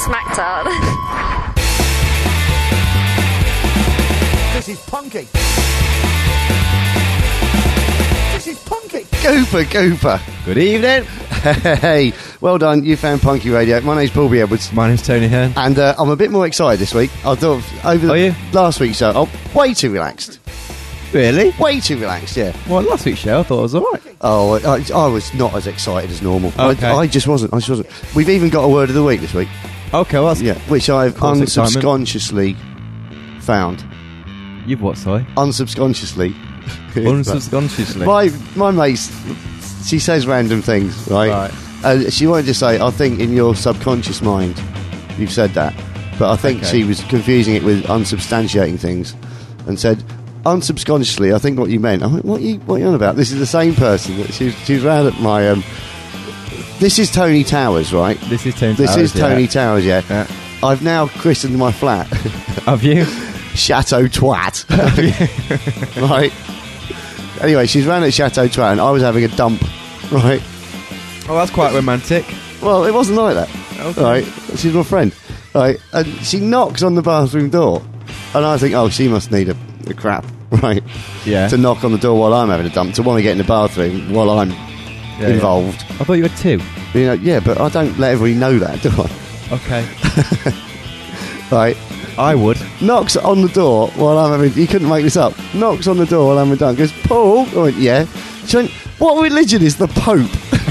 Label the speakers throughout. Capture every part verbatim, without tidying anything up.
Speaker 1: smacked out.
Speaker 2: This is punky. This is punky.
Speaker 3: Gooper, Gooper.
Speaker 4: Good evening.
Speaker 3: Hey, well done. You found Punky Radio. My name's Paul B. Edwards.
Speaker 4: My name's Tony Hearn.
Speaker 3: And uh, I'm a bit more excited this week. I thought over the
Speaker 4: Are you?
Speaker 3: last week's show, I'm way too relaxed.
Speaker 4: Really?
Speaker 3: Way too relaxed, yeah.
Speaker 4: Well, last week's show I thought it was alright.
Speaker 3: Oh, I, I was not as excited as normal.
Speaker 4: Okay.
Speaker 3: I, I just wasn't. I just wasn't. We've even got a word of the week this week.
Speaker 4: Okay, well, that's...
Speaker 3: Yeah, which I've
Speaker 4: Course
Speaker 3: unsubconsciously found.
Speaker 4: You've what, sorry?
Speaker 3: Unsubconsciously.
Speaker 4: Unsubconsciously.
Speaker 3: my my mate's, she says random things, right?
Speaker 4: Right.
Speaker 3: Uh, she wanted to say, I think in your subconscious mind, you've said that. But I think
Speaker 4: Okay.
Speaker 3: she was confusing it with unsubstantiating things and said, unsubconsciously, I think what you meant. I went, what are you, what are you on about? This is the same person. That She's, she's round at my... Um, this is Tony Towers, right?
Speaker 4: This is Tony
Speaker 3: This
Speaker 4: Towers,
Speaker 3: is Tony
Speaker 4: yeah.
Speaker 3: Towers, yeah.
Speaker 4: Yeah.
Speaker 3: I've now christened my flat
Speaker 4: Have you?
Speaker 3: Chateau Twat. Right? Anyway, she's round at Chateau Twat and I was having a dump, right?
Speaker 4: Oh, that's quite romantic.
Speaker 3: Well, it wasn't like that.
Speaker 4: Okay.
Speaker 3: Right? She's my friend. Right? And she knocks on the bathroom door. And I think, oh, she must need a, a crap, right?
Speaker 4: Yeah.
Speaker 3: To knock on the door while I'm having a dump, to want to get in the bathroom while I'm
Speaker 4: Yeah,
Speaker 3: involved.
Speaker 4: yeah. I thought you had two.
Speaker 3: You know, yeah, but I don't let everybody know that, do I?
Speaker 4: Okay.
Speaker 3: Right?
Speaker 4: I would.
Speaker 3: Knocks on the door while I'm having... You couldn't make this up. Knocks on the door while I'm having a dump. Goes, Paul? I went, yeah. She went, what religion is the Pope?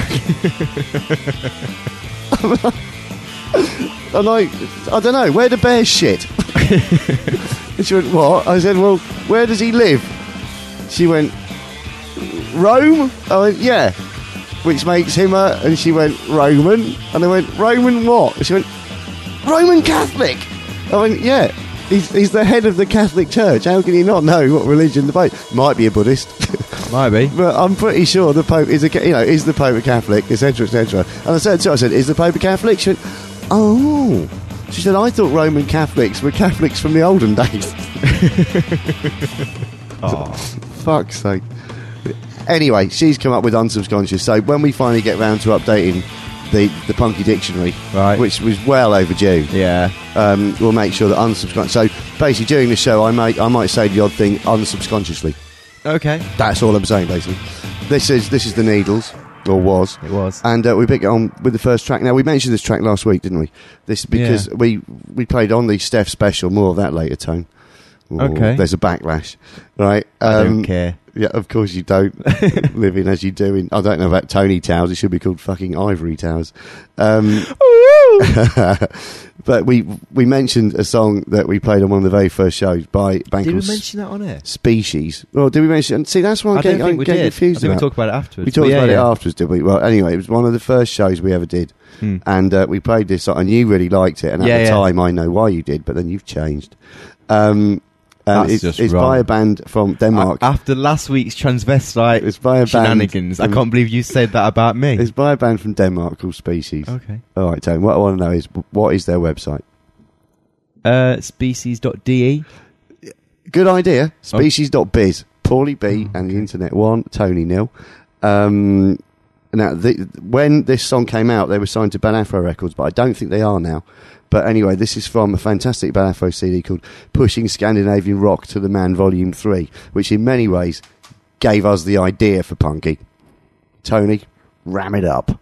Speaker 3: And I, I don't know, where do bears shit? And she went, what? I said, well, where does he live? She went, Rome? I went, yeah. Which makes him a... And she went, Roman? And I went, Roman what? And she went, Roman Catholic. I went, yeah. He's, he's the head of the Catholic Church. How can he not know what religion the Pope... Might be a Buddhist.
Speaker 4: Might be.
Speaker 3: But I'm pretty sure the Pope is a, ca- you know, is the Pope a Catholic, et cetera, et cetera. And I said to her, I said, is the Pope a Catholic? She went, oh. She said, I thought Roman Catholics were Catholics from the olden days.
Speaker 4: Oh.
Speaker 3: Fuck's sake. Anyway, she's come up with unsubconscious. So when we finally get round to updating the, the Punky Dictionary,
Speaker 4: Right.
Speaker 3: which was well overdue,
Speaker 4: Yeah.
Speaker 3: um, we'll make sure that unsubconscious. So basically, during the show, I might I might say the odd thing unsubconsciously.
Speaker 4: Okay.
Speaker 3: That's all I'm saying, basically. This is this is the Needles, or was.
Speaker 4: It was.
Speaker 3: And uh, we pick it on with the first track. Now, we mentioned this track last week, didn't we? This because
Speaker 4: Yeah.
Speaker 3: we we played on the Steph special. More of that later, Tone. Ooh,
Speaker 4: Okay.
Speaker 3: There's a backlash, right?
Speaker 4: I
Speaker 3: Um,
Speaker 4: don't care.
Speaker 3: Yeah, of course you don't. Living as you do in... I don't know about Tony Towers. It should be called fucking Ivory Towers. Um, but we we mentioned a song that we played on one of the very first shows by a band
Speaker 4: Did we
Speaker 3: called
Speaker 4: mention that on air?
Speaker 3: Species. Well, did we mention... See, that's why I'm
Speaker 4: I
Speaker 3: getting,
Speaker 4: don't think
Speaker 3: I'm
Speaker 4: we
Speaker 3: getting
Speaker 4: did.
Speaker 3: confused
Speaker 4: I think
Speaker 3: about.
Speaker 4: we talked about it afterwards.
Speaker 3: We talked
Speaker 4: But yeah,
Speaker 3: about
Speaker 4: yeah.
Speaker 3: it afterwards, did we? Well, anyway, it was one of the first shows we ever did.
Speaker 4: Hmm.
Speaker 3: And uh, we played this song, and you really liked it. And at
Speaker 4: Yeah,
Speaker 3: the
Speaker 4: yeah.
Speaker 3: time, I know why you did, but then you've changed. Um, and
Speaker 4: That's
Speaker 3: it's,
Speaker 4: just
Speaker 3: it's
Speaker 4: wrong.
Speaker 3: by a band from Denmark.
Speaker 4: A- After last week's transvestite
Speaker 3: It's by a band
Speaker 4: shenanigans, I
Speaker 3: from-
Speaker 4: can't believe you said that about me.
Speaker 3: It's by a band from Denmark called Species.
Speaker 4: Okay.
Speaker 3: All right, Tony, what I want to know is, what is their website?
Speaker 4: Uh, species dot d e.
Speaker 3: Good idea. Species dot biz. Paulie B and the internet one. Tony nil. Um, now, the, when this song came out, they were signed to Bad Afro Records, but I don't think they are now. But anyway, this is from a fantastic Bad Afro C D called Pushing Scandinavian Rock to the Man Volume three, which in many ways gave us the idea for Punky. Tony, ram it up.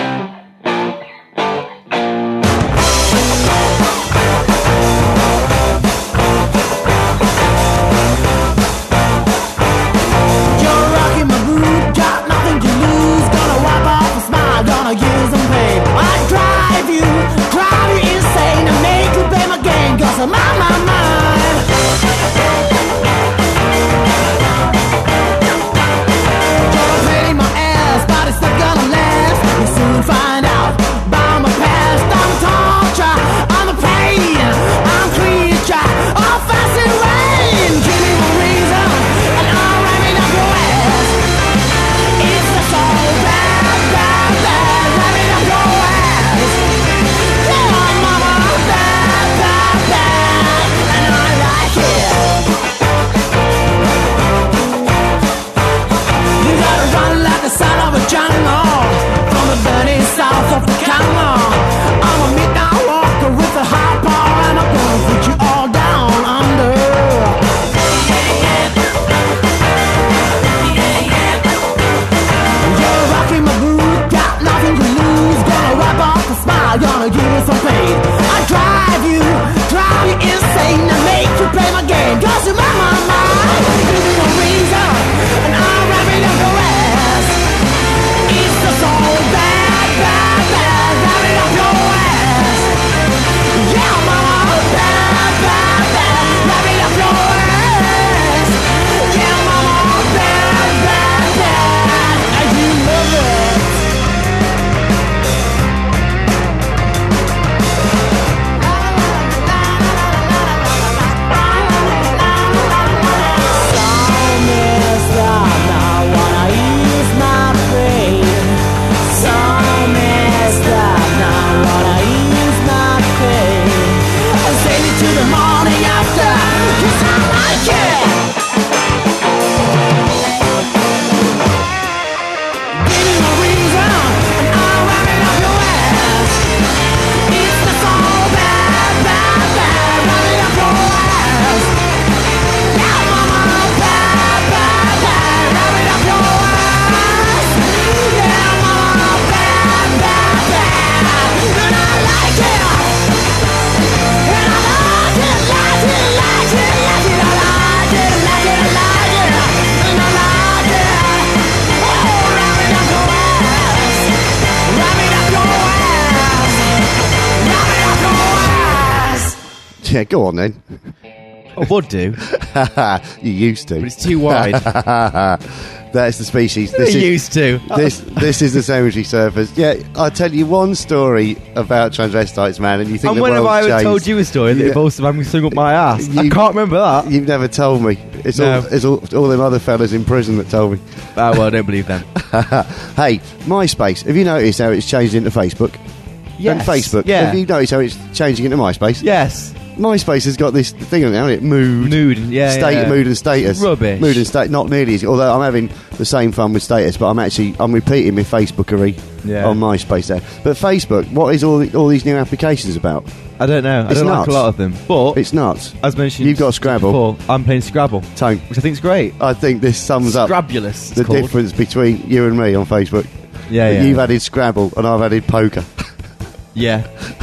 Speaker 5: You're rocking my groove, got nothing to lose. Gonna wipe off a smile, gonna use some pain. I drive you, drive you insane, and make you pay my game, cause I'm on my mind. You're painting my ass, but it's not gonna last.
Speaker 3: Yeah, go on then.
Speaker 4: I would do,
Speaker 3: You used to.
Speaker 4: but it's too wide.
Speaker 3: That's the species.
Speaker 4: I
Speaker 3: This is,
Speaker 4: used to.
Speaker 3: this this is the cemetery surfers. Yeah, I'll tell you one story about transvestites, man, and you think
Speaker 4: And
Speaker 3: the
Speaker 4: when have
Speaker 3: world's
Speaker 4: I ever
Speaker 3: changed.
Speaker 4: told you a story that
Speaker 3: Yeah.
Speaker 4: involves having sung up my ass? I
Speaker 3: You-
Speaker 4: can't remember that.
Speaker 3: You've never told me. It's
Speaker 4: No.
Speaker 3: all it's all, all them other fellas in prison that told me.
Speaker 4: Oh, well, I don't believe them.
Speaker 3: Hey, MySpace. Have you noticed how it's changed into Facebook?
Speaker 4: Yes.
Speaker 3: And Facebook.
Speaker 4: Yeah.
Speaker 3: Have you noticed how it's changing into MySpace?
Speaker 4: Yes.
Speaker 3: MySpace has got this thing on it, hasn't it? Mood.
Speaker 4: Mood. Yeah.
Speaker 3: State,
Speaker 4: yeah.
Speaker 3: mood and status.
Speaker 4: Rubbish.
Speaker 3: Mood and state, not nearly as. Although I'm having the same fun with status, but I'm actually I'm repeating my Facebookery
Speaker 4: Yeah.
Speaker 3: on MySpace there. But Facebook, what is all the, all these new applications about?
Speaker 4: I don't know. I
Speaker 3: It's
Speaker 4: don't
Speaker 3: nuts.
Speaker 4: like a lot of them. But
Speaker 3: It's nuts.
Speaker 4: as mentioned,
Speaker 3: You've got Scrabble.
Speaker 4: before, I'm playing Scrabble,
Speaker 3: Tone,
Speaker 4: which I think is great.
Speaker 3: I think this sums up
Speaker 4: Scrabulous.
Speaker 3: the
Speaker 4: it's called.
Speaker 3: difference between you and me on Facebook.
Speaker 4: Yeah, yeah.
Speaker 3: You've added Scrabble and I've added poker.
Speaker 4: Yeah.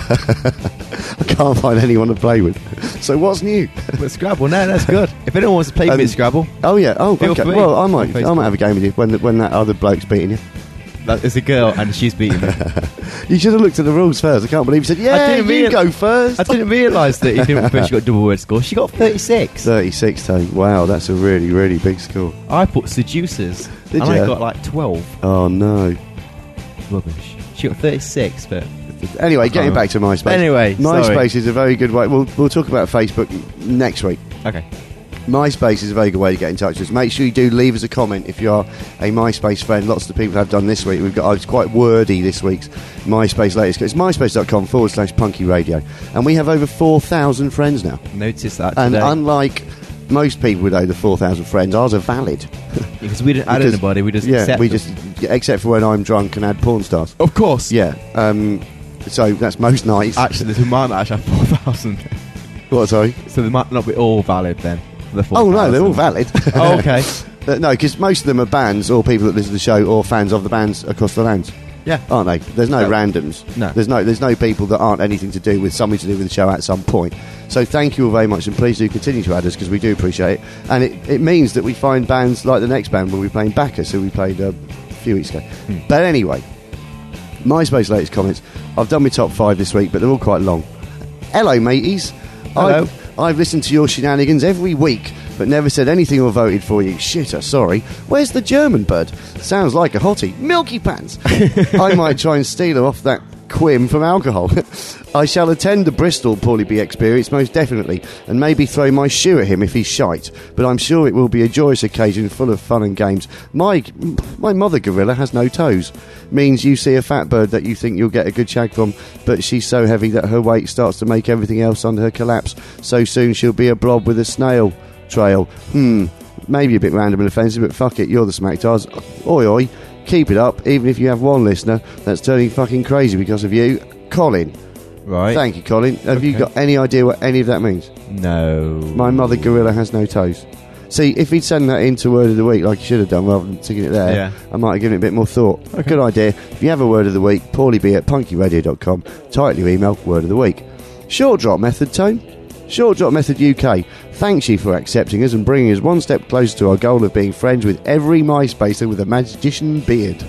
Speaker 3: I can't find anyone to play with. So what's new?
Speaker 4: But Scrabble, no, that's good. If anyone wants to play with me
Speaker 3: Um,
Speaker 4: at Scrabble,
Speaker 3: Oh yeah. Oh,
Speaker 4: Feel
Speaker 3: okay.
Speaker 4: free
Speaker 3: Well, I
Speaker 4: on
Speaker 3: might. I
Speaker 4: Facebook.
Speaker 3: might have a game with you when the, when that other bloke's beating you.
Speaker 4: that is a girl and she's beating me.
Speaker 3: You should have looked at the rules first. I can't believe you said, "Yeah,
Speaker 4: didn't
Speaker 3: you
Speaker 4: real-
Speaker 3: go first."
Speaker 4: I didn't realise that you didn't think she got double word score. She got thirty-six.
Speaker 3: Thirty-six, Tone. Wow, that's a really, really big score.
Speaker 4: I put seducers.
Speaker 3: Did
Speaker 4: and
Speaker 3: ya?
Speaker 4: I got like twelve.
Speaker 3: Oh no.
Speaker 4: Rubbish. She got thirty-six, but
Speaker 3: Anyway, getting
Speaker 4: Oh.
Speaker 3: back to MySpace.
Speaker 4: Anyway,
Speaker 3: MySpace
Speaker 4: sorry.
Speaker 3: is a very good way. We'll we'll talk about Facebook next week.
Speaker 4: okay.
Speaker 3: MySpace is a very good way to get in touch with us. Make sure you do leave us a comment if you are a MySpace friend. Lots of the people have done this week. We've got, oh, it's quite wordy this week's MySpace latest. It's myspace.com forward slash punky radio. And we have over four thousand friends now.
Speaker 4: Noticed that
Speaker 3: And
Speaker 4: today.
Speaker 3: unlike most people with over four thousand friends, ours are valid.
Speaker 4: because we didn't add
Speaker 3: Because-
Speaker 4: anybody, we just
Speaker 3: yeah,
Speaker 4: accept
Speaker 3: we
Speaker 4: them.
Speaker 3: just, except for when I'm drunk and add porn stars.
Speaker 4: Of course.
Speaker 3: Yeah. Um, so that's most nights.
Speaker 4: Actually, there might not actually have four thousand.
Speaker 3: What, sorry?
Speaker 4: So they might not be all valid then. The
Speaker 3: Oh, no, they're all
Speaker 4: valid.
Speaker 3: valid.
Speaker 4: Oh, okay.
Speaker 3: Uh, no, because most of them are bands or people that listen to the show or fans of the bands across the lands,
Speaker 4: Yeah.
Speaker 3: aren't they? There's no
Speaker 4: No.
Speaker 3: randoms.
Speaker 4: No.
Speaker 3: There's no there's no people that aren't anything to do with something to do with the show at some point. So thank you all very much, and please do continue to add us because we do appreciate it. And it, it means that we find bands like the next band when we're playing Bacchus, who we played uh, a few weeks ago.
Speaker 4: Hmm.
Speaker 3: But anyway, MySpace latest comments. I've done my top five this week, but they're all quite long. Hello, mateys.
Speaker 4: Hello.
Speaker 3: I've, I've listened to your shenanigans every week, but never said anything or voted for you. Shitter, sorry. Where's the German bird? Sounds like a hottie. Milky Pants. I might try and steal her off that quim from alcohol. I shall attend the Bristol Paulie B experience most definitely, and maybe throw my shoe at him if he's shite. But I'm sure it will be a joyous occasion full of fun and games. My my mother gorilla has no toes. Means you see a fat bird that you think you'll get a good shag from, but she's so heavy that her weight starts to make everything else under her collapse. So soon she'll be a blob with a snail trail. Hmm, maybe a bit random and offensive, but fuck it, you're the smacktards. Oi oi, keep it up, even if you have one listener that's turning fucking crazy because of you. Colin.
Speaker 4: Right.
Speaker 3: Thank you, Colin. Have you
Speaker 4: Okay.
Speaker 3: got any idea what any of that means?
Speaker 4: No.
Speaker 3: My mother gorilla has no toes. See, if he'd send that into Word of the Week like he should have done rather than sticking it there,
Speaker 4: Yeah.
Speaker 3: I might have given it a bit more thought. Good idea. If you have a Word of the Week, paulieb at punkyradio dot com, title your email, Word of the Week. Short Drop Method, Tone? Short Drop Method U K. Thanks you for accepting us and bringing us one step closer to our goal of being friends with every MySpacer with a magician beard.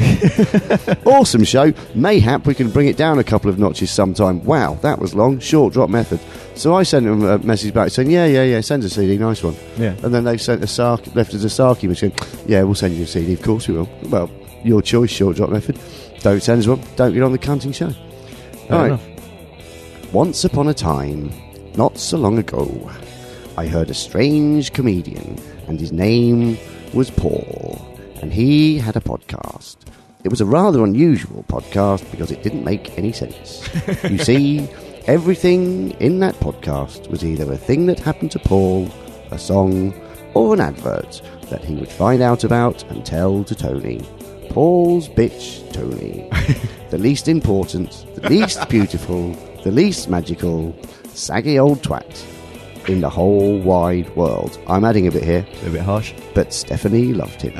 Speaker 3: Awesome show. Mayhap we can bring it down a couple of notches sometime. Wow, that was long. Short Drop Method. So I sent them a message back saying, yeah, yeah, yeah, send us a C D, nice one.
Speaker 4: Yeah.
Speaker 3: And then they've sent a Sark, left us a Sarky, which going, yeah, we'll send you a C D, of course we will. Well, your choice, Short Drop Method. Don't send us one, don't get on the cunting show.
Speaker 4: Fair
Speaker 3: Right.
Speaker 4: enough.
Speaker 3: Once upon a time, not so long ago, I heard a strange comedian, and his name was Paul, and he had a podcast. It was a rather unusual podcast because it didn't make any sense. You see, everything in that podcast was either a thing that happened to Paul, a song, or an advert that he would find out about and tell to Tony. Paul's bitch, Tony. The least important, the least beautiful, the least magical, saggy old twat in the whole wide world. I'm adding a bit here,
Speaker 4: A bit harsh.
Speaker 3: but Stephanie loved him.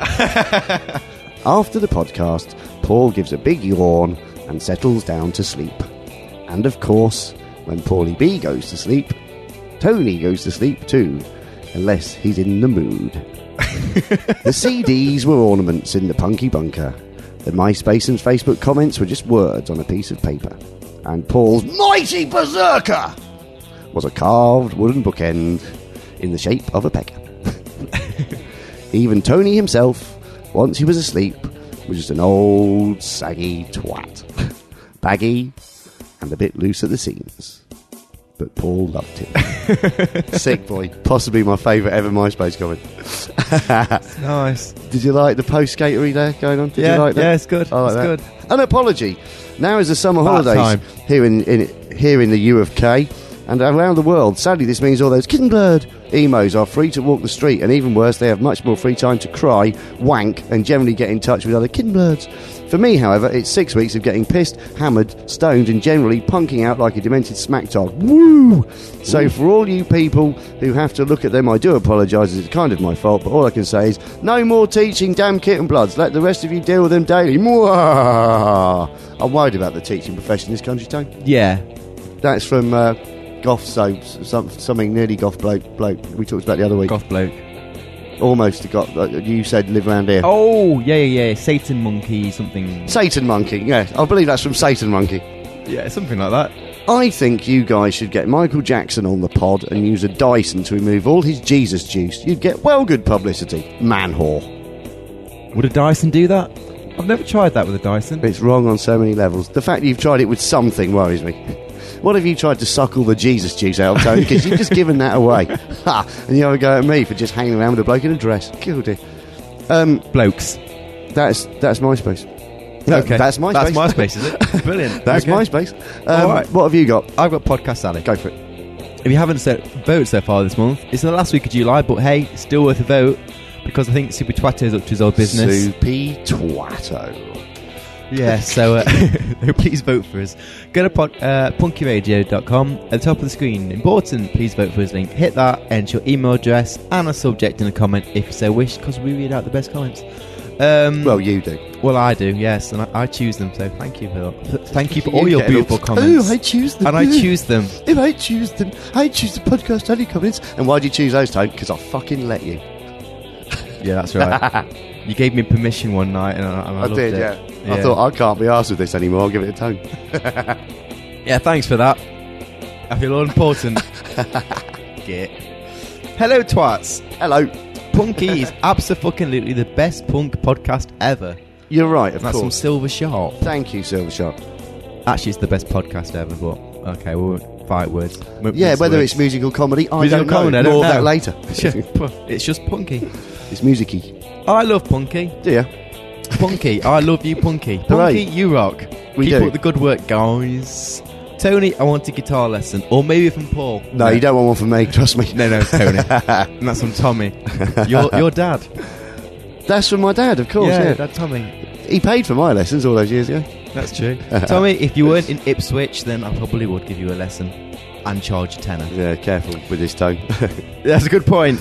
Speaker 3: After the podcast, Paul gives a big yawn and settles down to sleep. And of course, when Paulie B goes to sleep, Tony goes to sleep too, unless he's in the mood. The C Ds were ornaments in the punky bunker. The MySpace and Facebook comments were just words on a piece of paper. And Paul's mighty berserker was a carved wooden bookend in the shape of a beggar. Even Tony himself, once he was asleep, was just an old saggy twat. Baggy and a bit loose at the seams. But Paul loved him. Sick boy. Possibly my favourite ever MySpace comment.
Speaker 4: Nice.
Speaker 3: Did you like the post-skatery there going on? Did
Speaker 4: yeah,
Speaker 3: you like that?
Speaker 4: yeah, it's good.
Speaker 3: I like
Speaker 4: it's
Speaker 3: that.
Speaker 4: good.
Speaker 3: An apology. Now is the summer
Speaker 4: About
Speaker 3: holidays
Speaker 4: time.
Speaker 3: here in, in here in the U of K and around the world. Sadly, this means all those kitten blurred emos are free to walk the street, and even worse, they have much more free time to cry, wank, and generally get in touch with other kitten blurds. For me, however, it's six weeks of getting pissed, hammered, stoned, and generally punking out like a demented smack dog. Woo! So for all you people who have to look at them, I do apologise, it's kind of my fault, but all I can say is, no more teaching damn kitten bloods. Let the rest of you deal with them daily. Mwah! I'm worried about the teaching profession in this country, Tone.
Speaker 4: Yeah.
Speaker 3: That's from uh, Goth Soaps, some, something nearly Goth bloke, bloke we talked about the other week.
Speaker 4: Goth bloke.
Speaker 3: Almost got, uh, you said live around here.
Speaker 4: Oh, yeah, yeah, yeah. Satan monkey, something.
Speaker 3: Satan Monkey, yeah. I believe that's from Satan Monkey.
Speaker 4: Yeah, something like that.
Speaker 3: I think you guys should get Michael Jackson on the pod and use a Dyson to remove all his Jesus juice. You'd get well good publicity. Man whore.
Speaker 4: Would a Dyson do that? I've never tried that with a Dyson.
Speaker 3: It's wrong on so many levels. The fact that you've tried it with something worries me. What have you tried to suck all the Jesus juice out of, Tony? Because you've just given that away. Ha! And you have a go at me for just hanging around with a bloke in a dress. Guilty. Um,
Speaker 4: Blokes.
Speaker 3: that's that's MySpace.
Speaker 4: Okay.
Speaker 3: That's MySpace.
Speaker 4: That's MySpace, is it? Brilliant.
Speaker 3: That's
Speaker 4: Okay.
Speaker 3: MySpace. Um,
Speaker 4: All right.
Speaker 3: What have you got?
Speaker 4: I've got Podcast Alley.
Speaker 3: Go for it.
Speaker 4: If you haven't so, voted so far this month, it's the last week of July, but hey, it's still worth a vote because I think Super Twatto's up to his old business.
Speaker 3: Soupy Twatto.
Speaker 4: Yeah, so uh, please vote for us. Go to pod, uh, punky radio dot com. At the top of the screen, important, please vote for us link. Hit that, enter your email address and a subject in a comment if you so wish, because we read out the best comments. Um,
Speaker 3: Well, you do.
Speaker 4: well, I do, yes, and I, I choose them, so thank you for that. Thank you for all
Speaker 3: You
Speaker 4: your
Speaker 3: get it
Speaker 4: beautiful
Speaker 3: all.
Speaker 4: comments.
Speaker 3: Oh, I choose them.
Speaker 4: and I choose them.
Speaker 3: If I choose them, I choose the podcast only comments. And why do you choose those, Tone? Because I fucking let you.
Speaker 4: Yeah, that's right. You gave me permission one night, and I, and I,
Speaker 3: I
Speaker 4: loved
Speaker 3: did,
Speaker 4: it.
Speaker 3: yeah. I thought, I can't be arsed with this anymore. I'll give it a Tone.
Speaker 4: Yeah, thanks for that. I feel all important. Git. Hello, twats.
Speaker 3: Hello.
Speaker 4: Punky is absolutely the best punk podcast ever.
Speaker 3: You're right, of
Speaker 4: That's some
Speaker 3: course.
Speaker 4: silver sharp.
Speaker 3: Thank you, Silver Shark.
Speaker 4: Actually, it's the best podcast ever, but okay, we won't fight words. We won't
Speaker 3: Yeah,
Speaker 4: mince
Speaker 3: whether
Speaker 4: words.
Speaker 3: it's musical comedy, I
Speaker 4: Musical
Speaker 3: don't know.
Speaker 4: comedy, I don't
Speaker 3: More of that
Speaker 4: know.
Speaker 3: later.
Speaker 4: It's just punky.
Speaker 3: It's musicy.
Speaker 4: I love punky.
Speaker 3: Do you?
Speaker 4: Punky, I love you, punky.
Speaker 3: Hooray.
Speaker 4: Punky, you rock.
Speaker 3: We
Speaker 4: Keep
Speaker 3: do.
Speaker 4: up the good work, guys. Tony, I want a guitar lesson, or maybe from Paul.
Speaker 3: No, you don't want one from me, trust me.
Speaker 4: No, no, Tony. And that's from Tommy. Your your dad.
Speaker 3: That's from my dad, of course, yeah.
Speaker 4: Dad Tommy.
Speaker 3: He paid for my lessons all those years ago.
Speaker 4: That's true. Tommy, if you weren't in Ipswich, then I probably would give you a lesson and charge a tenner.
Speaker 3: Yeah, careful with this tone.
Speaker 4: That's a good point.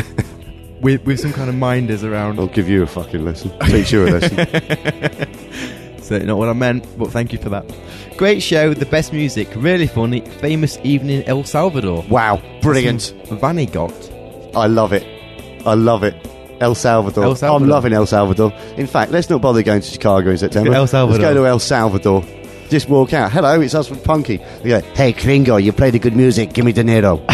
Speaker 4: with with some kind of minders around.
Speaker 3: I'll give you a fucking lesson. Teach you a lesson.
Speaker 4: So not what I meant, but thank you for that. Great show, the best music, really funny, famous evening in El Salvador.
Speaker 3: Wow, brilliant.
Speaker 4: Some Vanny got.
Speaker 3: I love it. I love it. El Salvador.
Speaker 4: El Salvador.
Speaker 3: I'm loving El Salvador. In fact, let's not bother going to Chicago in September.
Speaker 4: El Salvador.
Speaker 3: Let's go to El Salvador. Just walk out. Hello, it's us from Punky. We go, hey, Kringo, you play the good music. Give me dinero.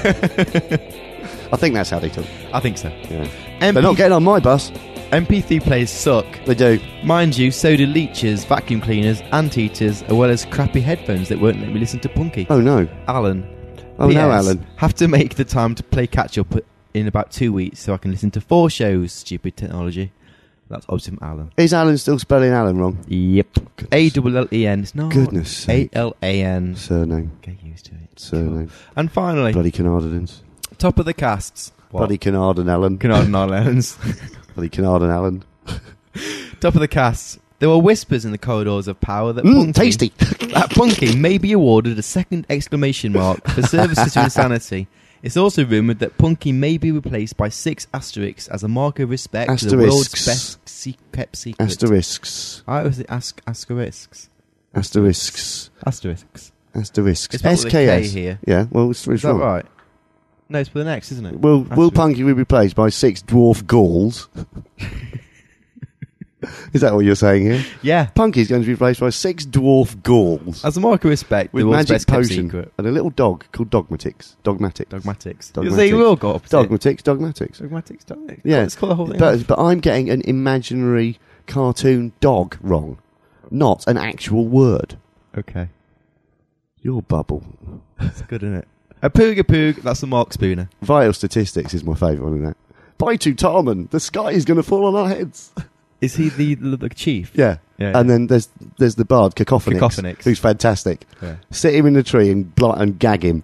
Speaker 3: I think that's how they talk.
Speaker 4: I think so.
Speaker 3: Yeah.
Speaker 4: M P-
Speaker 3: They're not getting on my bus.
Speaker 4: M P three players suck.
Speaker 3: They do.
Speaker 4: Mind you, so do leeches, vacuum cleaners, anteaters, as well as crappy headphones that won't let me listen to Punky.
Speaker 3: Oh, no.
Speaker 4: Alan.
Speaker 3: Oh,
Speaker 4: P S,
Speaker 3: no, Alan.
Speaker 4: Have to make the time to play catch up in about two weeks so I can listen to four shows. Stupid technology. That's obviously from Alan.
Speaker 3: Is Alan still spelling Alan wrong?
Speaker 4: Yep. A L L E N. It's not.
Speaker 3: Goodness sake.
Speaker 4: A L A N.
Speaker 3: Surname.
Speaker 4: Get used to it.
Speaker 3: Surname.
Speaker 4: And finally,
Speaker 3: Bloody Canardans.
Speaker 4: top of the casts. What?
Speaker 3: Bloody Canardan Alan.
Speaker 4: Canadian Islands.
Speaker 3: Bloody Canardan Alan.
Speaker 4: Top of the casts. There were whispers in the corridors of power that
Speaker 3: Mmm,
Speaker 4: Punky,
Speaker 3: tasty.
Speaker 4: that Punky may be awarded a second exclamation mark for services to insanity. It's also rumoured that Punky may be replaced by six asterisks as a mark of respect to the world's
Speaker 3: Asterisks.
Speaker 4: best se- kept secret.
Speaker 3: Asterisks.
Speaker 4: I was the ask asterisks.
Speaker 3: Asterisks.
Speaker 4: Asterisks.
Speaker 3: Asterisks.
Speaker 4: It's not with a K
Speaker 3: S K S.
Speaker 4: here.
Speaker 3: Yeah, well, it's, it's
Speaker 4: Is that
Speaker 3: wrong.
Speaker 4: right? No, it's for the next, isn't it?
Speaker 3: Will, will
Speaker 4: Asterisk.
Speaker 3: Punky be replaced by six dwarf Gauls? Is that what you're saying here?
Speaker 4: Yeah.
Speaker 3: Punky's going to be replaced by six dwarf Gauls
Speaker 4: As a mark of respect,
Speaker 3: with
Speaker 4: the world's
Speaker 3: magic
Speaker 4: best kept
Speaker 3: potion
Speaker 4: secret.
Speaker 3: and a little dog called Dogmatics. Dogmatics.
Speaker 4: Dogmatics.
Speaker 3: Dogmatics.
Speaker 4: They will go opposite.
Speaker 3: Dogmatics. Dogmatics.
Speaker 4: Dogmatics, don't they?
Speaker 3: Yeah.
Speaker 4: Let's call the whole thing.
Speaker 3: But, but I'm getting an imaginary cartoon dog wrong, not an actual word.
Speaker 4: Okay.
Speaker 3: Your bubble.
Speaker 4: That's good, isn't it? A poog a poog, that's a Mark Spooner.
Speaker 3: Vital Statistics is my favourite one in that. By Tutamen, the sky is going to fall on our heads.
Speaker 4: Is he the, the, the chief?
Speaker 3: Yeah.
Speaker 4: Yeah.
Speaker 3: And then there's there's the bard, Cacophonix,
Speaker 4: Cacophonix.
Speaker 3: who's fantastic.
Speaker 4: Yeah.
Speaker 3: Sit him in the tree and bl- and gag him.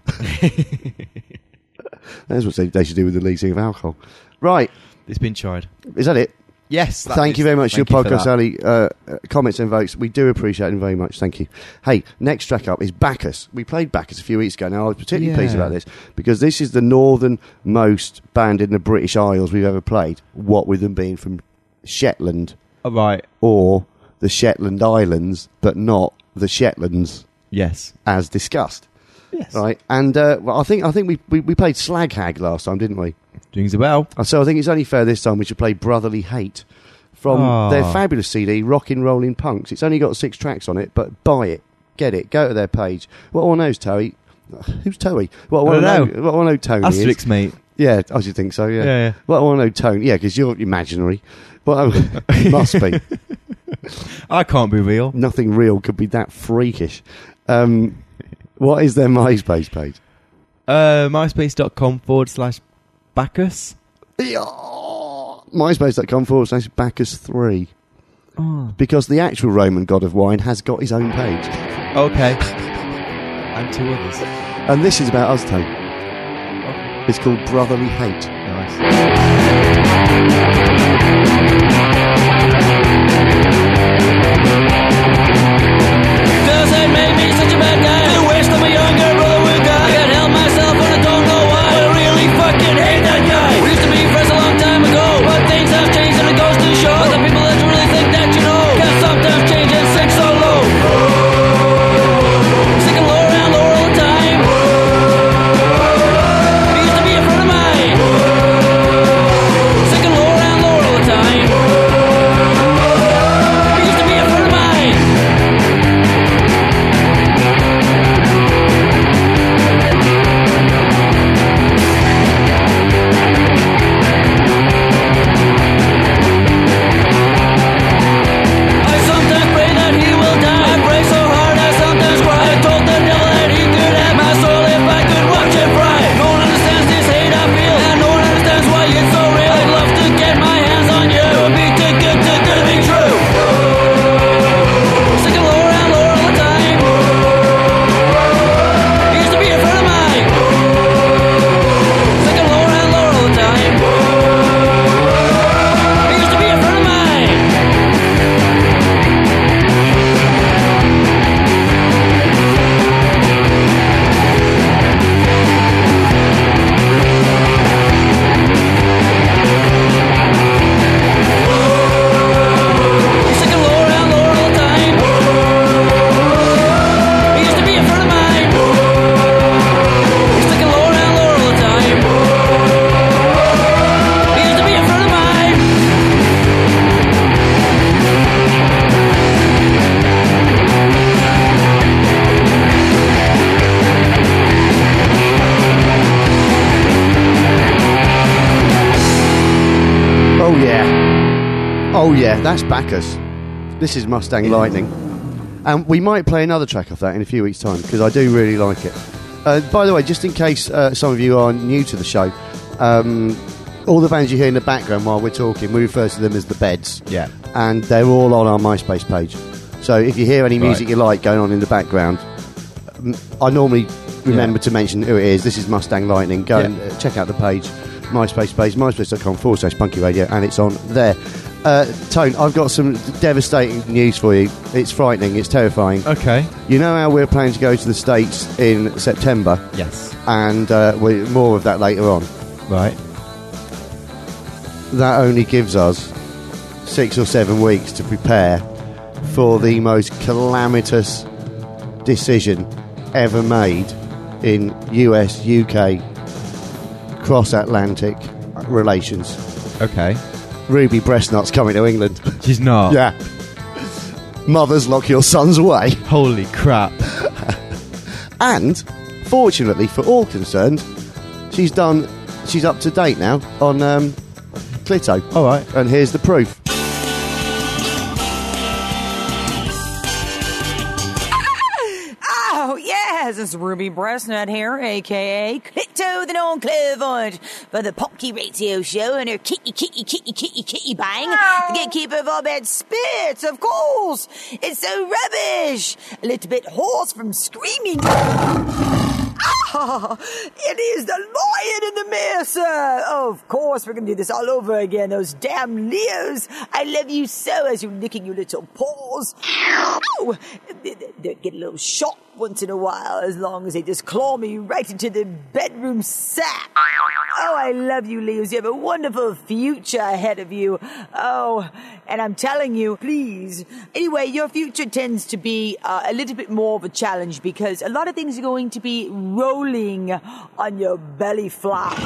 Speaker 3: That's what they, they should do with the leasing of alcohol. Right.
Speaker 4: It's been tried.
Speaker 3: Is that it?
Speaker 4: Yes. that
Speaker 3: Thank
Speaker 4: is-
Speaker 3: you very much for your
Speaker 4: thank you for
Speaker 3: podcast,
Speaker 4: that.
Speaker 3: Ali. Uh, uh, comments and votes. We do appreciate them very much. Thank you. Hey, next track up is Bacchus. We played Bacchus a few weeks ago. Now, I was particularly
Speaker 4: Yeah.
Speaker 3: pleased about this because this is the northernmost band in the British Isles we've ever played, what with them being from Shetland
Speaker 4: Oh, right.
Speaker 3: or the Shetland Islands, but not the Shetlands
Speaker 4: Yes.
Speaker 3: as discussed.
Speaker 4: Yes.
Speaker 3: Right? And uh, well, I think I think we, we, we played Slag Hag last time, didn't we?
Speaker 4: Rings a bell.
Speaker 3: Uh, So I think it's only fair this time we should play Brotherly Hate from
Speaker 4: Ah.
Speaker 3: their fabulous C D, Rockin' Rollin' Punks. It's only got six tracks on it, but buy it, get it, go to their page. What I want to know is Toey. Who's Toey? What I want to
Speaker 4: I
Speaker 3: know,
Speaker 4: don't
Speaker 3: what I want to know Tony is.
Speaker 4: Asterix, mate.
Speaker 3: Yeah, I should think so. Yeah.
Speaker 4: Yeah, yeah.
Speaker 3: What I want to know Tony. Yeah, because you're imaginary. Well, it must be.
Speaker 4: I can't be real.
Speaker 3: Nothing real could be that freakish. Um, what is their MySpace page?
Speaker 4: Uh, MySpace.com forward slash Bacchus.
Speaker 3: MySpace.com forward slash Bacchus three.
Speaker 4: Oh.
Speaker 3: Because the actual Roman god of wine has got his own page.
Speaker 4: Okay. And two others.
Speaker 3: And this is about us, Tony.
Speaker 4: Okay.
Speaker 3: It's called Brotherly Hate.
Speaker 4: Nice.
Speaker 5: Does it make me such a bad guy to wish that my younger brother would die? I can't help myself and I don't know why. I really fucking hate that guy. We used to be friends a long time ago, but things have changed and it goes to show that the people that you really think that you know can sometimes change and sink so low. Sinking lower and lower all the time. He used to be a friend of mine. Sinking lower and lower all the time. He used to be a friend of mine. I sometimes pray that he will die. I pray so hard I sometimes cry. I told the devil that he could have my soul if I could watch it fry. No one understands this hate I feel, and no one understands why it's so real. I'd love to get my hands on you. It would be too good to good to be true. Sinking lower and lower all the time. He used to be a friend of mine. Sinking lower and lower all the time. He used to be a friend of mine. He's sinking lower and lower all the time. He used to be a friend of mine. He's sinking lower and lower all the time. He used to be a friend of mine.
Speaker 3: Oh, yeah. Oh, yeah, that's Bacchus. This is Mustang Lightning. And we might play another track off that in a few weeks' time, because I do really like it. Uh, by the way, just in case uh, some of you are new to the show, um, all the bands you hear in the background while we're talking, we refer to them as the Beds.
Speaker 4: Yeah.
Speaker 3: And they're all on our MySpace page. So if you hear any music
Speaker 4: Right.
Speaker 3: you like going on in the background, um, I normally remember to mention who it is. This is Mustang Lightning. Go
Speaker 4: Yeah.
Speaker 3: and uh, check out the page, MySpace page, myspace.com forward slash Punky Radio, and it's on there. Uh, Tone, I've got some devastating news for you. It's frightening, it's terrifying.
Speaker 4: Okay.
Speaker 3: You know how we're planning to go to the States in September,
Speaker 4: Yes.
Speaker 3: and uh, we, more of that later on.
Speaker 4: Right.
Speaker 3: That only gives us six or seven weeks to prepare for the most calamitous decision ever made in U S U K cross-Atlantic relations.
Speaker 4: Okay.
Speaker 3: Ruby Breastnut's coming to England.
Speaker 4: She's not.
Speaker 3: Yeah. Mothers, lock your sons away.
Speaker 4: Holy crap.
Speaker 3: And, fortunately for all concerned, she's done. She's up to date now on um, Clito.
Speaker 4: All right.
Speaker 3: And here's the proof.
Speaker 1: Oh, yes, it's Ruby Breastnut here, a k a. Clito the Non-Clairvoyant, for the Punky Radio Show and her kitty, kitty, kitty, kitty, kitty bang. The gatekeeper of all bad spirits, of course. It's so rubbish. A little bit hoarse from screaming. Ah, it is the lion in the mirror, sir. Oh, of course, we're going to do this all over again. Those damn Leos. I love you so as you're licking your little paws. Ow! They, they, they get a little shock once in a while, as long as they just claw me right into the bedroom sack. Oh, I love you, Leos. You have a wonderful future ahead of you. Oh, and I'm telling you, please. Anyway, your future tends to be uh, a little bit more of a challenge because a lot of things are going to be rolling on your belly flop.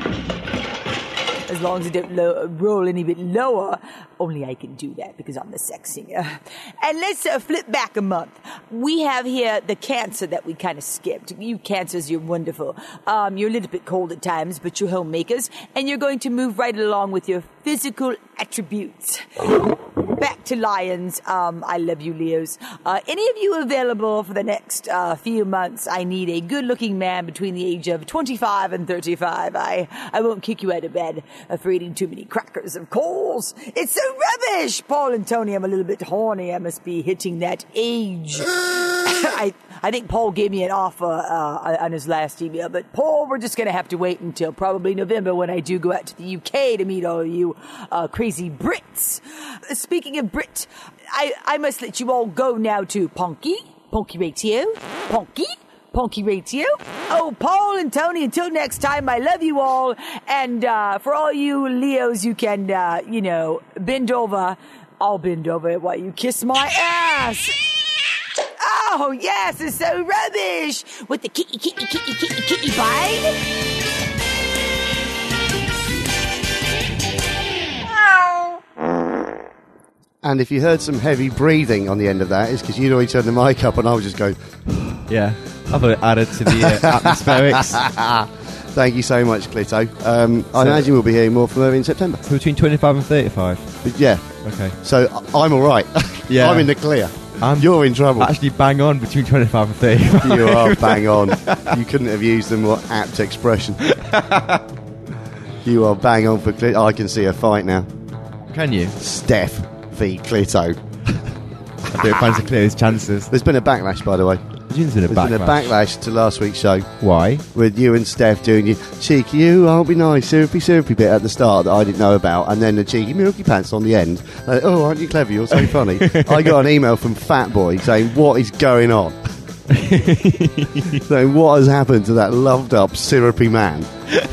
Speaker 1: As long as it don't lo- roll any bit lower, only I can do that because I'm the sex singer. And let's uh, flip back a month. We have here the Cancer that we kind of skipped. You Cancers, you're wonderful. Um, you're a little bit cold at times, but you're homemakers, and you're going to move right along with your physical attributes. Back to Lions. Um, I love you, Leos. Uh, any of you available for the next uh, few months? I need a good-looking man between the age of twenty-five and thirty-five. I, I won't kick you out of bed for eating too many crackers, of course. It's so rubbish. Paul and Tony, I'm a little bit horny. I must be hitting that age. I I think Paul gave me an offer uh, on his last email, but Paul, we're just going to have to wait until probably November when I do go out to the U K to meet all of you uh, crazy Brits. Speaking of Brit, I, I must let you all go now to Punky, Punky Radio, Punky, Punky Radio. Oh, Paul and Tony, until next time, I love you all. And uh, for all you Leos, you can, uh, you know, bend over. I'll bend over while you kiss my ass. Oh, yes, it's so rubbish. With the kitty, kitty, kitty, kitty, kitty bite.
Speaker 3: And if you heard some heavy breathing on the end of that, it's because you'd already turned the mic up and I was just going...
Speaker 4: Yeah, I thought it added to the uh, atmospherics.
Speaker 3: Thank you so much, Clito. Um, I
Speaker 4: So-
Speaker 3: imagine we'll be hearing more from her in September.
Speaker 4: So between twenty-five and thirty-five.
Speaker 3: But yeah,
Speaker 4: Okay.
Speaker 3: so I- I'm all right.
Speaker 4: Yeah.
Speaker 3: I'm in the clear.
Speaker 4: I'm
Speaker 3: You're in trouble.
Speaker 4: Actually, bang on between twenty-five and thirty-five.
Speaker 3: You are bang on. You couldn't have used a more apt expression. You are bang on for Clito. I can see a fight now.
Speaker 4: Can you?
Speaker 3: Steph v Clito.
Speaker 4: I do fancy clear his chances.
Speaker 3: There's been a backlash, by the way.
Speaker 4: There's been a
Speaker 3: There's been a backlash to last week's show
Speaker 4: Why?
Speaker 3: with you and Steph doing your cheeky, you, I'll be nice, syrupy, syrupy bit at the start that I didn't know about, and then the cheeky milky pants on the end. Like, oh, aren't you clever? You're so funny. I got an email from Fat Boy saying, what is going on? Saying, what has happened to that loved up, syrupy man?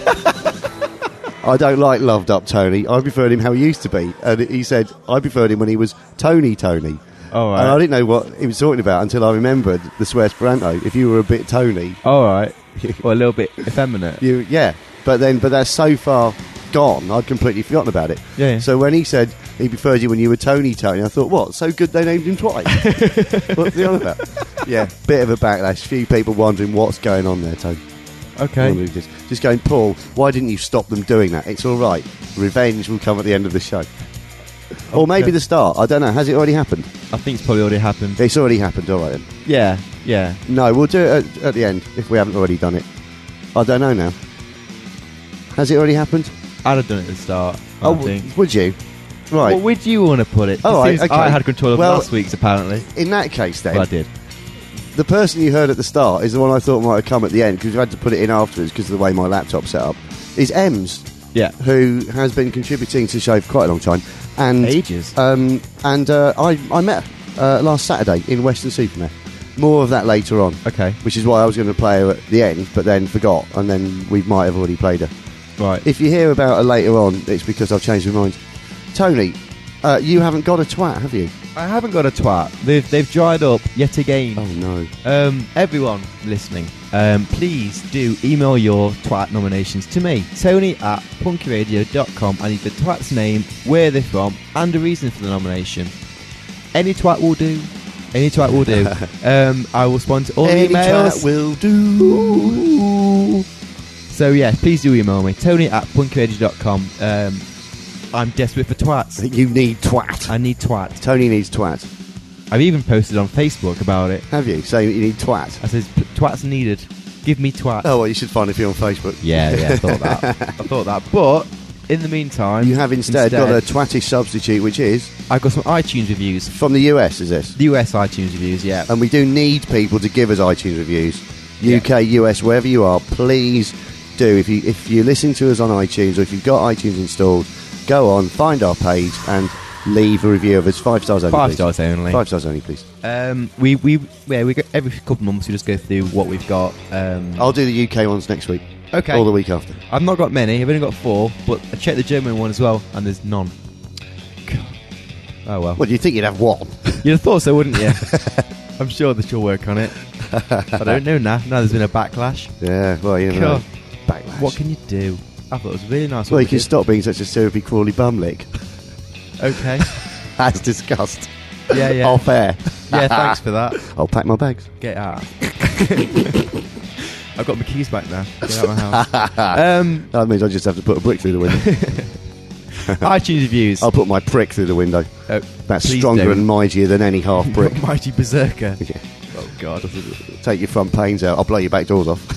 Speaker 3: I don't like loved up Tony. I preferred him how he used to be. And he said, I preferred him when he was Tony Tony.
Speaker 4: All right.
Speaker 3: And I didn't know what he was talking about until I remembered the swear Esperanto. If you were a bit Tony,
Speaker 4: All right. Or a little bit effeminate.
Speaker 3: you yeah. But then, but that's so far gone. I'd completely forgotten about it.
Speaker 4: Yeah, yeah.
Speaker 3: So when he said he preferred you when you were Tony Tony, I thought, what? So good they named him twice. What's he on about? Yeah, bit of a backlash. Few people wondering what's going on there, Tony.
Speaker 4: Okay.
Speaker 3: Wondering Just, just going, Paul, why didn't you stop them doing that? It's all right. Revenge will come at the end of the show. Or maybe
Speaker 4: Okay.
Speaker 3: the start. I don't know. Has it already happened?
Speaker 4: I think it's probably already happened.
Speaker 3: It's already happened. All right then.
Speaker 4: Yeah, yeah.
Speaker 3: No, we'll do it at, at the end if we haven't already done it. I don't know now. Has it already happened?
Speaker 4: I'd have done it at the start, I
Speaker 3: oh,
Speaker 4: think.
Speaker 3: would you? Right.
Speaker 4: What would you want to put it?
Speaker 3: Oh,
Speaker 4: It
Speaker 3: right,
Speaker 4: seems
Speaker 3: okay.
Speaker 4: I had control of
Speaker 3: Well-
Speaker 4: last week's, apparently.
Speaker 3: In that case, then,
Speaker 4: But I did.
Speaker 3: the person you heard at the start is the one I thought might have come at the end because we had to put it in afterwards because of the way my laptop's set up. Is Ems,
Speaker 4: Yeah.
Speaker 3: who has been contributing to the show for quite a long time, and
Speaker 4: Ages.
Speaker 3: Um, and uh, I I met her uh, last Saturday in Weston-super-Mare. More of that later on.
Speaker 4: Okay.
Speaker 3: Which is why I was going to play her at the end, but then forgot, and then we might have already played her.
Speaker 4: Right.
Speaker 3: If you hear about her later on, it's because I've changed my mind. Tony, uh, you haven't got a twat, have you?
Speaker 4: I haven't got a twat. They've they've dried up yet again.
Speaker 3: Oh no.
Speaker 4: Um, everyone listening, um, please do email your twat nominations to me, Tony at punky radio dot com. I need the twat's name, where they're from, and the reason for the nomination. Any twat will do. Any twat will do. um, I will respond to all
Speaker 3: Any
Speaker 4: emails.
Speaker 3: twat will do.
Speaker 4: So yeah, please do email me, Tony at punky radio dot com. Um, I'm desperate for twats.
Speaker 3: You need twat.
Speaker 4: I need twat.
Speaker 3: Tony needs twat.
Speaker 4: I've even posted on Facebook about it.
Speaker 3: Have you? Say you need twat.
Speaker 4: I says, twats needed. Give me twat.
Speaker 3: Oh, well, you should find it on Facebook.
Speaker 4: Yeah, yeah, I thought that. I thought that. But in the meantime,
Speaker 3: You have instead, got a twatty substitute, which is
Speaker 4: I've got some iTunes reviews.
Speaker 3: from the U S, is this?
Speaker 4: The U S iTunes reviews, yeah.
Speaker 3: And we do need people to give us iTunes reviews. U K, U S, wherever you are, please do. If you if you're listening to us on iTunes, or if you've got iTunes installed, go on, find our page, and leave a review of us. Five stars only,
Speaker 4: Five
Speaker 3: please.
Speaker 4: stars only.
Speaker 3: Five stars only, please.
Speaker 4: Um, we we yeah we go, every couple of months we just go through what we've got. Um,
Speaker 3: I'll do the U K ones next week.
Speaker 4: okay.
Speaker 3: Or the week after.
Speaker 4: I've not got many. I've only got four, but I checked the German one as well, and there's none. God. Oh well.
Speaker 3: Well, you think you'd have one?
Speaker 4: You'd have thought so, wouldn't you? I'm sure that you'll work on it. I don't know now. Now there's been a backlash.
Speaker 3: Yeah, well, you know.
Speaker 4: God.
Speaker 3: Backlash.
Speaker 4: What can you do? I thought it was really nice.
Speaker 3: Well,
Speaker 4: what
Speaker 3: you
Speaker 4: we
Speaker 3: can
Speaker 4: did.
Speaker 3: stop being such a syrupy, crawly bum lick.
Speaker 4: Okay.
Speaker 3: As discussed.
Speaker 4: Yeah, yeah.
Speaker 3: Off air.
Speaker 4: Yeah, thanks for that.
Speaker 3: I'll pack my bags.
Speaker 4: Get out. I've got my keys back now. Get out of my house. um,
Speaker 3: That means I just have to put a brick through the window.
Speaker 4: iTunes reviews.
Speaker 3: I'll put my prick through the window.
Speaker 4: Oh,
Speaker 3: That's
Speaker 4: please
Speaker 3: stronger
Speaker 4: don't.
Speaker 3: and mightier than any half brick.
Speaker 4: Mighty Berserker.
Speaker 3: Yeah.
Speaker 4: Oh, God.
Speaker 3: Take your front panes out. I'll blow your back doors off.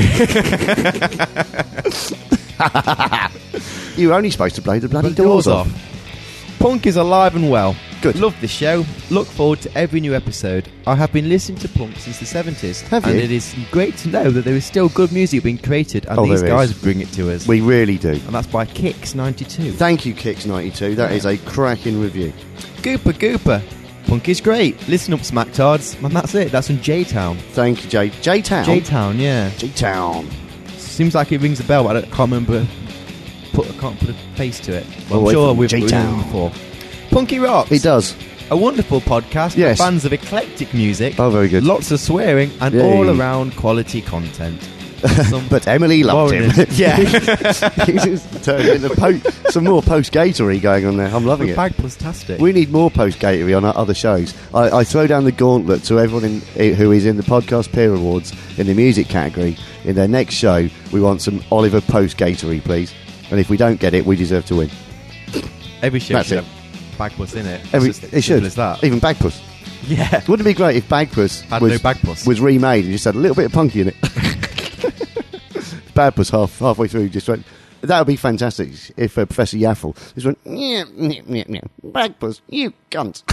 Speaker 3: You were only supposed to blow the bloody doors, off.
Speaker 4: Punk is alive and well.
Speaker 3: Good.
Speaker 4: Love the show. Look forward to every new episode. I have been listening to punk since the seventies.
Speaker 3: Have
Speaker 4: and
Speaker 3: you?
Speaker 4: it is great to know that there is still good music being created, and
Speaker 3: Oh,
Speaker 4: these
Speaker 3: there
Speaker 4: guys
Speaker 3: is.
Speaker 4: bring it to us.
Speaker 3: We really do.
Speaker 4: and that's by Kicks ninety-two.
Speaker 3: Thank you, Kicks ninety-two. That is a cracking review.
Speaker 4: Gooper Gooper. Punk is great. Listen up, Smacktards. And that's it. That's from J-Town.
Speaker 3: Thank you, J. J-Town.
Speaker 4: J-Town, yeah.
Speaker 3: J-Town.
Speaker 4: Seems like it rings a bell, but I don't- can't remember. Put, I can't put a face to it. Well,
Speaker 3: Oh,
Speaker 4: I'm sure
Speaker 3: from
Speaker 4: we've we've
Speaker 3: J-Town.
Speaker 4: done it before. Punky Rocks.
Speaker 3: It does.
Speaker 4: A wonderful podcast
Speaker 3: Yes.
Speaker 4: for fans of eclectic music.
Speaker 3: Oh, very good.
Speaker 4: Lots of swearing and
Speaker 3: Yay.
Speaker 4: all around quality content. Some
Speaker 3: But Emily loved him.
Speaker 4: warning- Yeah.
Speaker 3: He just turned into po- some more post-gatory going on there. I'm loving it.
Speaker 4: Bag-plastastic.
Speaker 3: We need more post-gatory on our other shows. I, I throw down the gauntlet to everyone in, eh, who is in the Podcast Peer Awards in the music category. In their next show, we want some Oliver post-gatory, please. And if we don't get it, we deserve to win.
Speaker 4: Every show
Speaker 3: That's
Speaker 4: should
Speaker 3: it.
Speaker 4: have Bagpuss in it.
Speaker 3: Every,
Speaker 4: It's just
Speaker 3: it should.
Speaker 4: simple as that.
Speaker 3: Even Bagpuss.
Speaker 4: Yeah.
Speaker 3: Wouldn't it be great if Bagpuss
Speaker 4: Had
Speaker 3: was,
Speaker 4: no Bagpuss.
Speaker 3: was remade and just had a little bit of punky in it? Bagpuss half halfway through just went. That would be fantastic if uh, Professor Yaffle just went, yeah, yeah, yeah, yeah. Bagpuss, you cunt.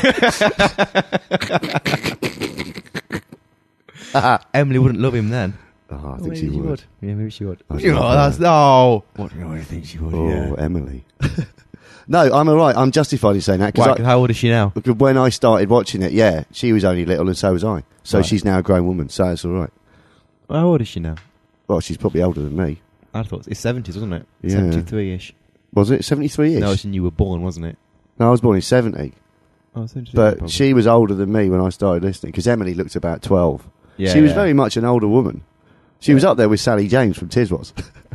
Speaker 4: Emily wouldn't love him then.
Speaker 3: Oh, I think
Speaker 4: maybe
Speaker 3: she would.
Speaker 4: Yeah, maybe she would.
Speaker 3: I
Speaker 4: Oh,
Speaker 3: think
Speaker 4: that's, oh. What do I think she would?
Speaker 3: Oh,
Speaker 4: yeah.
Speaker 3: Emily. No, I'm all right. I'm justified in saying that
Speaker 4: Why,
Speaker 3: because
Speaker 4: how old is she now?
Speaker 3: when I started watching it, yeah, she was only little and so was I. So
Speaker 4: Right.
Speaker 3: she's now a grown woman, so it's all right.
Speaker 4: How old is she now?
Speaker 3: Well, she's probably older than me.
Speaker 4: I thought it's seventies, wasn't it?
Speaker 3: Yeah.
Speaker 4: seventy-three-ish.
Speaker 3: Was it seventy-three-ish?
Speaker 4: No, it's when you were born, wasn't it?
Speaker 3: No, I was born in seventy.
Speaker 4: Oh, seventy-three.
Speaker 3: But
Speaker 4: probably.
Speaker 3: she was older than me when I started listening because Emily looked about twelve.
Speaker 4: Yeah,
Speaker 3: she was
Speaker 4: yeah.
Speaker 3: very much an older woman. She was
Speaker 4: Yeah.
Speaker 3: up there with Sally James from Tiswas.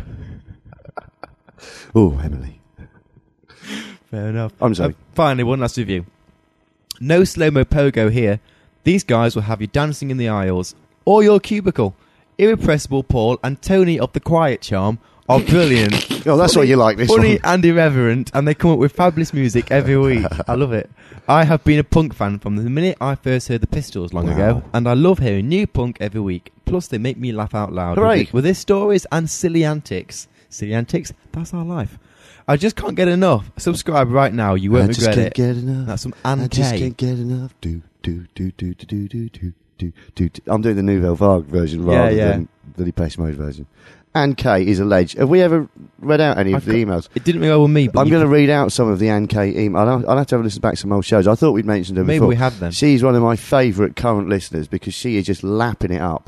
Speaker 3: Oh, Emily.
Speaker 4: Fair enough.
Speaker 3: I'm sorry.
Speaker 4: Uh, finally, one last review. No slow-mo pogo here. These guys will have you dancing in the aisles or your cubicle. Irrepressible Paul and Tony of the Quiet Charm are brilliant.
Speaker 3: Oh, that's what you like, this
Speaker 4: Funny
Speaker 3: one.
Speaker 4: and irreverent, and they come up with fabulous music every week. I love it. I have been a punk fan from the minute I first heard the Pistols long
Speaker 3: Wow.
Speaker 4: ago, and I love hearing new punk every week. Plus, they make me laugh out loud
Speaker 3: Hooray.
Speaker 4: with, with their stories and silly antics. Silly antics? That's our life. I just can't get enough. Subscribe right now. You won't
Speaker 3: I just
Speaker 4: regret
Speaker 3: can't
Speaker 4: it.
Speaker 3: get enough.
Speaker 4: That's some Ann
Speaker 3: I just
Speaker 4: Kay.
Speaker 3: can't get enough. Do, do, do, do, do, do, do, do, do, do, do. I'm doing the Nouvelle Vague version
Speaker 4: Yeah,
Speaker 3: rather
Speaker 4: yeah.
Speaker 3: than the Depeche Mode version. Ann Kay is alleged. Have we ever read out any of
Speaker 4: I've
Speaker 3: the
Speaker 4: got-
Speaker 3: emails?
Speaker 4: It didn't go with me, but
Speaker 3: I'm
Speaker 4: you
Speaker 3: going to
Speaker 4: can-
Speaker 3: read out some of the Ann Kay emails. I'll, I'll have to have a listen back to some old shows. I thought we'd mentioned her
Speaker 4: maybe
Speaker 3: before.
Speaker 4: we have them.
Speaker 3: She's one of my favourite current listeners because she is just lapping it up.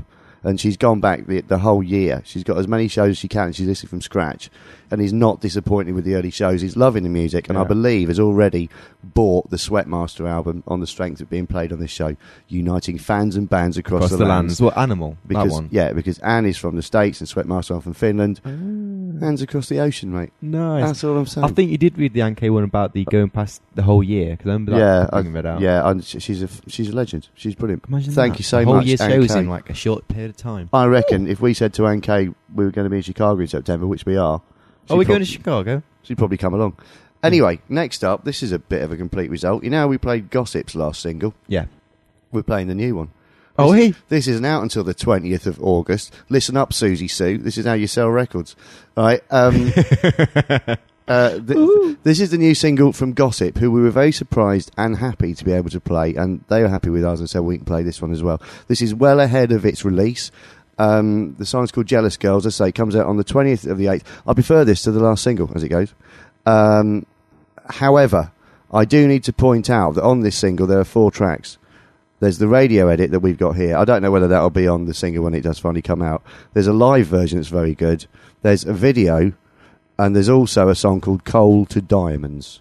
Speaker 3: and she's gone back the, the whole year. She's got as many shows as she can. She's listening from scratch, and he's not disappointed with the early shows. He's loving the music, and
Speaker 4: Yeah.
Speaker 3: I believe has already bought the Sweatmaster album on the strength of being played on this show, uniting fans and bands across,
Speaker 4: Across the lands. What Animal?
Speaker 3: Because
Speaker 4: that one.
Speaker 3: yeah, because Anne is from the States and Sweatmaster are from Finland. Hands across the ocean, mate.
Speaker 4: Nice.
Speaker 3: That's all I'm saying.
Speaker 4: I think you did read the Yankee one about the going past the whole year, because I remember that
Speaker 3: yeah, I,
Speaker 4: being read out.
Speaker 3: yeah. And sh- she's a f- she's a legend. She's brilliant.
Speaker 4: Imagine
Speaker 3: Thank
Speaker 4: that.
Speaker 3: you so
Speaker 4: the whole
Speaker 3: much,
Speaker 4: year
Speaker 3: Anne
Speaker 4: shows
Speaker 3: Kay.
Speaker 4: in like a short period of time.
Speaker 3: I reckon if we said to Anne Kay we were going to be in Chicago in September, which we are,
Speaker 4: Oh, we're
Speaker 3: she'd
Speaker 4: going
Speaker 3: prob-
Speaker 4: to Chicago?
Speaker 3: She'd probably come along. Anyway, next up, this is a bit of a complete result. You know, we played Gossip's last single.
Speaker 4: Yeah.
Speaker 3: We're playing the new one.
Speaker 4: Oh,
Speaker 3: This-
Speaker 4: hey.
Speaker 3: This isn't out until the twentieth of August. Listen up, Susie Sue. This is how you sell records. All right. Um, uh, th- this is the new single from Gossip, who we were very surprised and happy to be able to play, and they were happy with us and said we can play this one as well. This is well ahead of its release. Um, the song's called Jealous Girls. As I say, it comes out on the twentieth of the eighth. I prefer this to the last single as it goes. Um, however, I do need to point out that on this single there are four tracks. There's the radio edit that we've got here. I don't know whether that'll be on the single when it does finally come out. There's a live version that's very good. There's a video, and there's also a song called Coal to Diamonds,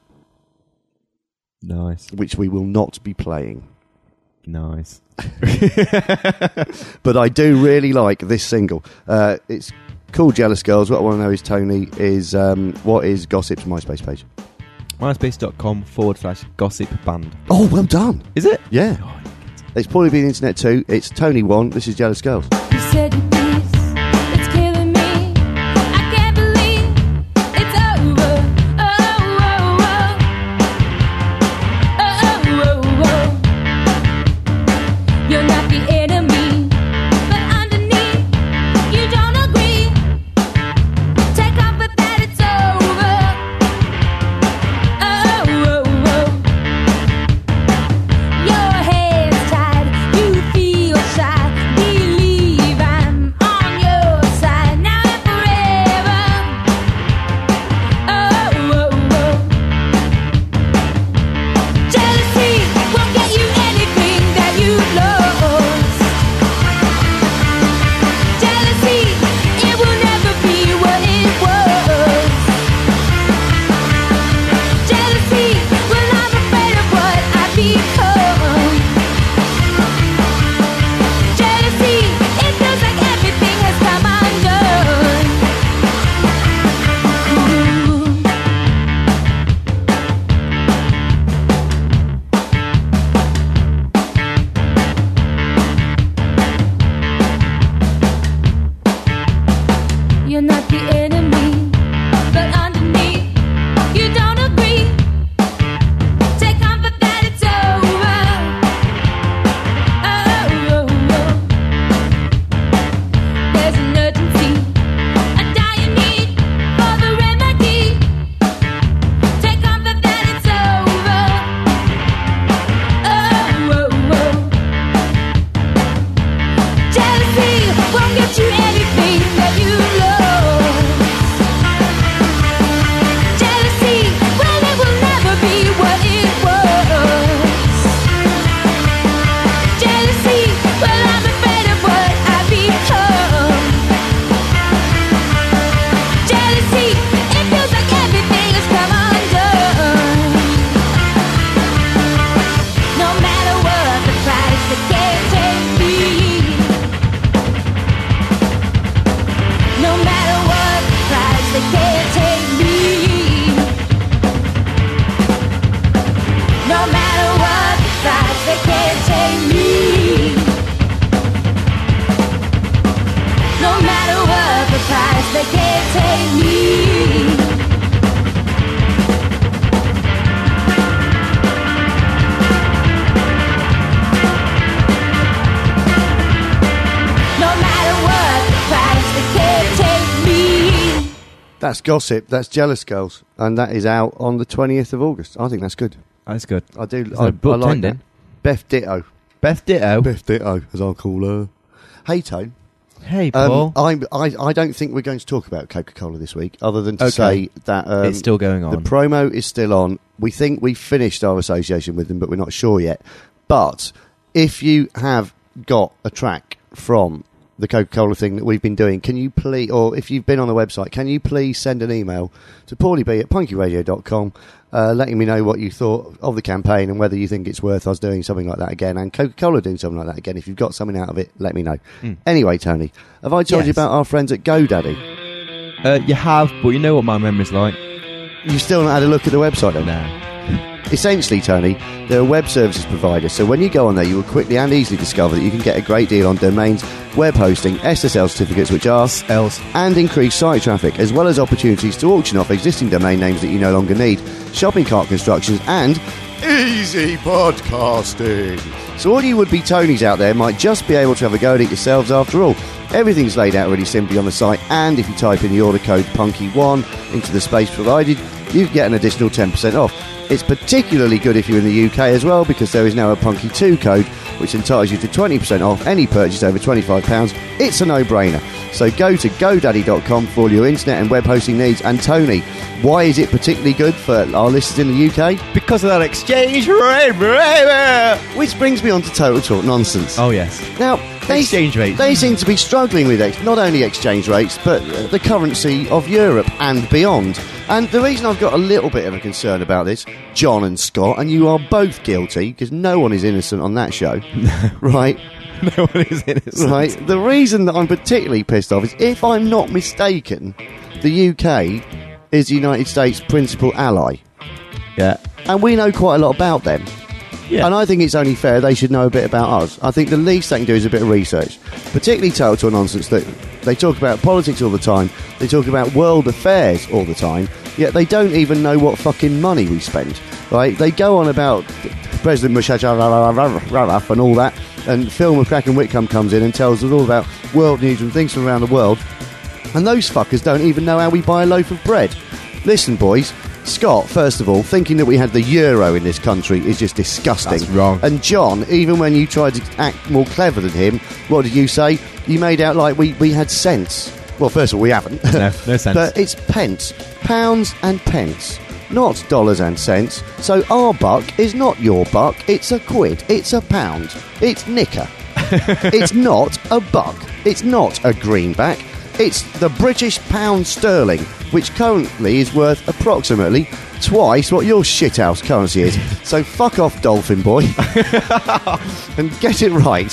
Speaker 4: Nice.
Speaker 3: which we will not be playing.
Speaker 4: Nice.
Speaker 3: But I do really like this single. Uh, it's called Jealous Girls. What I want to know is, Tony, is um, what is Gossip's MySpace page?
Speaker 4: MySpace.com forward slash gossip band.
Speaker 3: Oh, well done.
Speaker 4: Is it?
Speaker 3: Yeah. It's probably been internet too. It's Tony One. This is Jealous Girls.
Speaker 6: You said your piece, it's killing me. I can't believe it's over. Oh, oh, oh. Oh, oh, oh. You're not the enemy, but underneath, you don't agree. Take off with that, it's over. Oh, oh, oh. Your hair's tied, you feel shy. Believe I'm on your side now and forever. Oh, oh, oh. Jealousy won't get you anything that you lost. Jealousy, it will never be what it was. Jealousy, well I'm afraid of what I've become. Jealousy, it feels like everything has come undone. Ooh. You're not the enemy, but underneath, you don't agree. Take comfort that it's over. Oh, oh, oh. There's an urgency, a dire need for the remedy. Take comfort that it's over. Oh, oh, oh. Jealousy won't get you anything that you lost. Jealousy, well it will never be what it was. Jealousy, well I'm afraid of what I've become. Jealousy, it feels like everything has come undone. No matter what the price, they can't take me. No matter what the price, they can't take me. No matter what the price, they can't take me. No matter what the price, they can't take me. No matter what the price, they can't take me.
Speaker 3: That's Gossip. That's Jealous Girls, and that is out on the twentieth of August. I think that's good.
Speaker 4: That's good.
Speaker 3: I do.
Speaker 4: Is
Speaker 3: I,
Speaker 4: that book
Speaker 3: I like
Speaker 4: tending?
Speaker 3: that. Beth Ditto.
Speaker 4: Beth Ditto.
Speaker 3: Beth Ditto, as I'll call her. Hey, Tone.
Speaker 4: Hey, Paul.
Speaker 3: Um, I'm, I, I don't think we're going to talk about Coca-Cola this week, other than to
Speaker 4: Okay.
Speaker 3: say that um,
Speaker 4: It's still going
Speaker 3: the
Speaker 4: on.
Speaker 3: promo is still on. We think we've finished our association with them, but we're not sure yet. But if you have got a track from the Coca-Cola thing that we've been doing, can you please, or if you've been on the website, can you please send an email to paulieb at punky radio dot com, uh, letting me know what you thought of the campaign and whether you think it's worth us doing something like that again, and Coca-Cola doing something like that again. If you've got something out of it, let me know.
Speaker 4: Mm.
Speaker 3: Anyway, Tony, have I told
Speaker 4: Yes.
Speaker 3: you about our friends at GoDaddy?
Speaker 4: Uh, you have, but you know what my memory's like.
Speaker 3: You've still not had a look at the website, then?
Speaker 4: No.
Speaker 3: Essentially, Tony, they're a web services provider, so when you go on there, you will quickly and easily discover that you can get a great deal on domains, web hosting, S S L certificates, which are
Speaker 4: Else.
Speaker 3: and increased site traffic, as well as opportunities to auction off existing domain names that you no longer need, shopping cart constructions, and easy podcasting. So all you would-be Tonys out there might just be able to have a go at it yourselves after all. Everything's laid out really simply on the site, and if you type in the order code punky one into the space provided, you get an additional ten percent off. It's particularly good if you're in the U K as well, because there is now a Punky two code which entitles you to twenty percent off any purchase over twenty-five pounds. It's a no-brainer. So go to godaddy dot com for all your internet and web hosting needs. And Tony, why is it particularly good for our listeners in the U K?
Speaker 4: Because of that exchange rate, baby!
Speaker 3: Which brings me on to Total Talk Nonsense.
Speaker 4: Oh, yes.
Speaker 3: Now, they,
Speaker 4: Exchange rates.
Speaker 3: They seem to be struggling with ex- not only exchange rates, but uh, the currency of Europe and beyond. And the reason I've got a little bit of a concern about this, John and Scott, and you are both guilty, because no one is innocent on that show, right?
Speaker 4: No one is innocent.
Speaker 3: Right. The reason that I'm particularly pissed off is, if I'm not mistaken, the U K is the United States' principal ally.
Speaker 4: Yeah.
Speaker 3: And we know quite a lot about them.
Speaker 4: Yeah.
Speaker 3: And I think it's only fair they should know a bit about us. I think the least they can do is a bit of research. Particularly Total Nonsense, that they talk about politics all the time, they talk about world affairs all the time, yet they don't even know what fucking money we spend. Right? They go on about President Musharraf and all that, and Phil McCracken Whitcomb comes in and tells us all about world news and things from around the world, and those fuckers don't even know how we buy a loaf of bread. Listen, boys, Scott, first of all, thinking that we had the euro in this country is just disgusting.
Speaker 4: That's wrong.
Speaker 3: And John, even when you tried to act more clever than him, what did you say? You made out like we, we had cents. Well, first of all, we haven't.
Speaker 4: No, no sense.
Speaker 3: But it's pence. Pounds and pence. Not dollars and cents. So our buck is not your buck. It's a quid. It's a pound. It's knicker. It's not a buck. It's not a greenback. It's the British pound sterling, which currently is worth approximately twice what your shithouse currency is. So fuck off, Dolphin Boy, and get it right.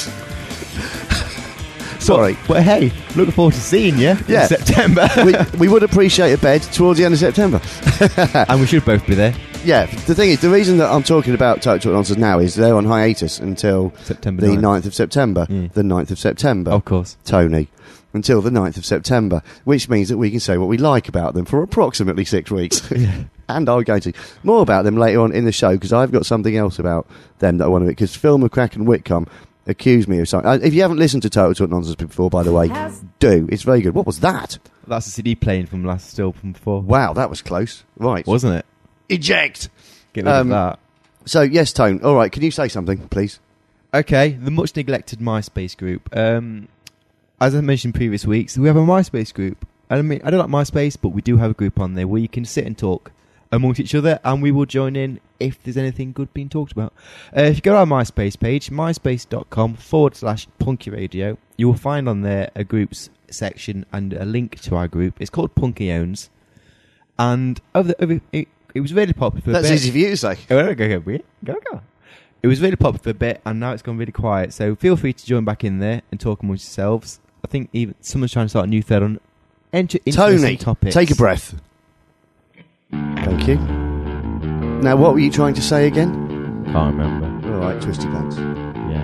Speaker 3: Sorry.
Speaker 4: But, but hey, looking forward to seeing you
Speaker 3: Yeah.
Speaker 4: in September.
Speaker 3: we, we would appreciate a bed towards the end of September.
Speaker 4: And we should both be there.
Speaker 3: Yeah, the thing is, the reason that I'm talking about Total Nonsense now is they're on hiatus until
Speaker 4: September
Speaker 3: the
Speaker 4: ninth.
Speaker 3: ninth of September.
Speaker 4: Mm.
Speaker 3: The ninth of September.
Speaker 4: Of course.
Speaker 3: Tony. Until the ninth of September, which means that we can say what we like about them for approximately six weeks. And I'm going to. More about them later on in the show, because I've got something else about them that I want to... Because Phil McCracken Whitcomb accused me of something. Uh, if you haven't listened to Total Talk Nonsense before, by the way, do. It's very good. What was that?
Speaker 4: That's the C D playing from last still from before.
Speaker 3: Wow, that was close. Right.
Speaker 4: Wasn't it?
Speaker 3: Eject!
Speaker 4: Get rid
Speaker 3: Um,
Speaker 4: of that.
Speaker 3: So, yes, Tone. All right, can you say something, please?
Speaker 4: Okay, the much neglected MySpace group. Um, as I mentioned in previous weeks, we have a MySpace group. I mean, I don't like MySpace, but we do have a group on there where you can sit and talk amongst each other, and we will join in if there's anything good being talked about. Uh, if you go to our MySpace page, myspace.com forward slash Punky Radio, you will find on there a groups section and a link to our group. It's called Punky Owns, and over the, over, it, it was really popular for a
Speaker 3: That's
Speaker 4: bit.
Speaker 3: easy for you to say.
Speaker 4: Go, go, go, go, go. It was really popular for a bit, and now it's gone really quiet. So feel free to join back in there and talk amongst yourselves. I think even someone's trying to start a new thread on enter interesting
Speaker 3: Tony,
Speaker 4: topics.
Speaker 3: take a breath. Thank you. Now, what were you trying to say again?
Speaker 4: Can't remember.
Speaker 3: All right, twisty pants.
Speaker 4: Yeah.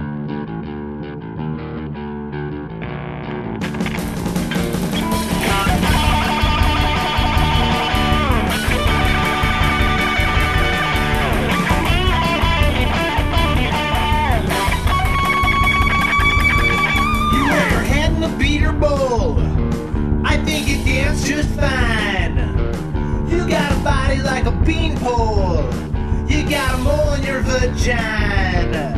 Speaker 5: You wear your head in a beater bowl. I think you dance just fine. You got a body like a beanpole. You got a mole in your vagina.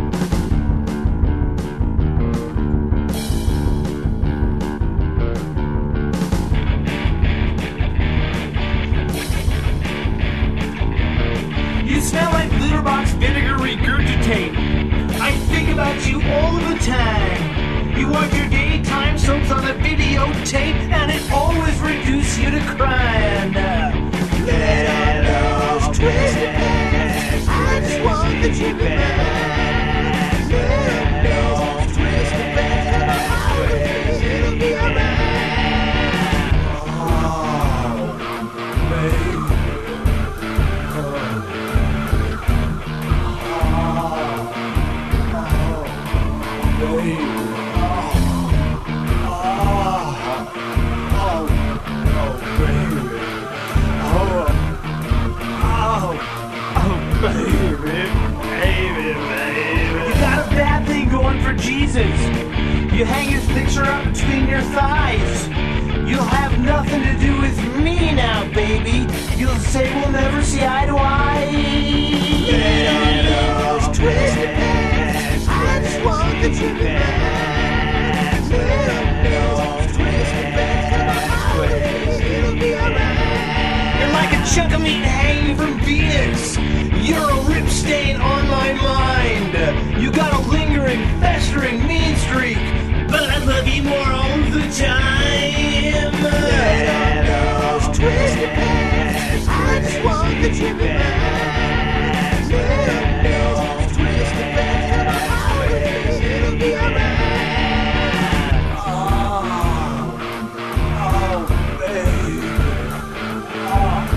Speaker 5: You smell like litter box vinegar regurgitate. I think about you all the time. You want your daytime
Speaker 7: soaps on a videotape, and it always reduces you to crying. Let us twist it back. I just want the chip back. Let us twist it back. It'll be alright. Oh, baby. Jesus, you hang his picture up between your thighs. You'll have nothing to do with me now, baby. You'll say we'll never see eye to eye. Let us twist it back. I just want the trip back. Let us twist it back. It'll be alright. You're like a chunk of meat hanging from Venus. You're a rip stain on my mind. You got a lingering, festering mean streak, but I love you more all the time. Let us twist it back. I just want the trip back. Let us twist it back. It'll be alright. Oh, oh, baby. Oh,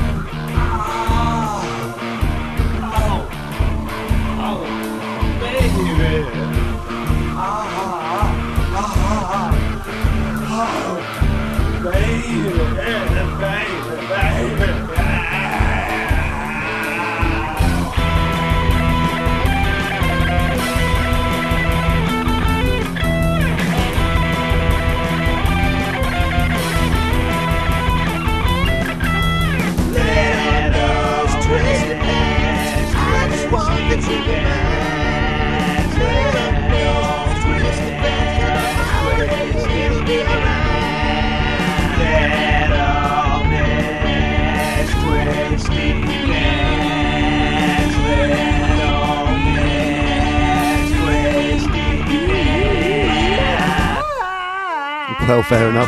Speaker 7: oh, oh, oh, baby.
Speaker 3: Well, fair enough.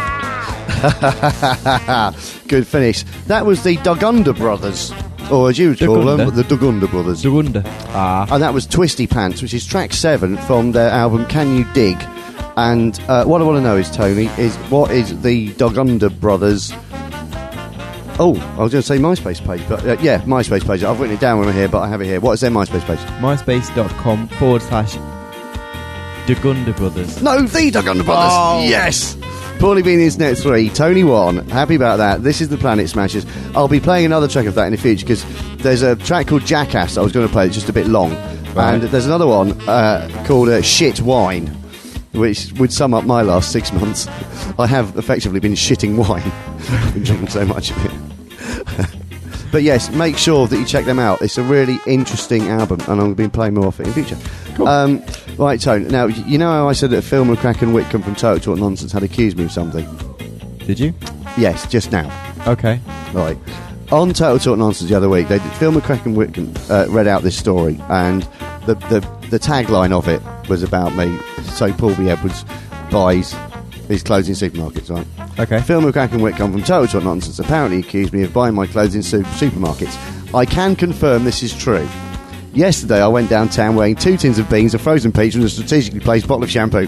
Speaker 3: Good finish. That was the Dugunda Brothers, or as you would call
Speaker 4: Dugunda?
Speaker 3: them, the Dugunda Brothers.
Speaker 4: Dugunda. Ah.
Speaker 3: And that was Twisty Pants, which is track seven from their album Can You Dig? And uh, what I want to know is, Tony, is what is the Dugunda Brothers... Oh, I was going to say MySpace page, but uh, yeah, MySpace page. I've written it down when I'm here, but I have it here. What is their MySpace page?
Speaker 4: MySpace.com forward slash Dugunda Brothers.
Speaker 3: No, the Dugunda Brothers!
Speaker 4: Oh.
Speaker 3: Yes! Paulie Bean Internet three, Tony one. Happy about that. This is the Planet Smashers. I'll be playing another track of that in the future because there's a track called Jackass that I was going to play. It's just a bit long.
Speaker 4: Right.
Speaker 3: And there's another one uh, called uh, Shit Wine, which would sum up my last six months. I have effectively been shitting wine. I've been drinking so much of it. But yes, make sure that you check them out. It's a really interesting album, and I'm going to be playing more of it in the future.
Speaker 4: Cool.
Speaker 3: Um, right, Tone. Now, you know how I said that Phil McCracken Whitcomb from Total Talk Nonsense had accused me of something?
Speaker 4: Did you?
Speaker 3: Yes, just now.
Speaker 4: Okay.
Speaker 3: Right. On Total Talk Nonsense the other week, they did, Phil McCracken Whitcomb uh, read out this story, and the, the, the tagline of it was about me. So Paul B. Edwards buys his clothes in supermarkets, right?
Speaker 4: Okay.
Speaker 3: Phil McCracken Whitcomb from Total Talk Nonsense apparently accused me of buying my clothes in su- supermarkets. I can confirm this is true. Yesterday I went downtown wearing two tins of beans, a frozen peach and a strategically placed bottle of shampoo.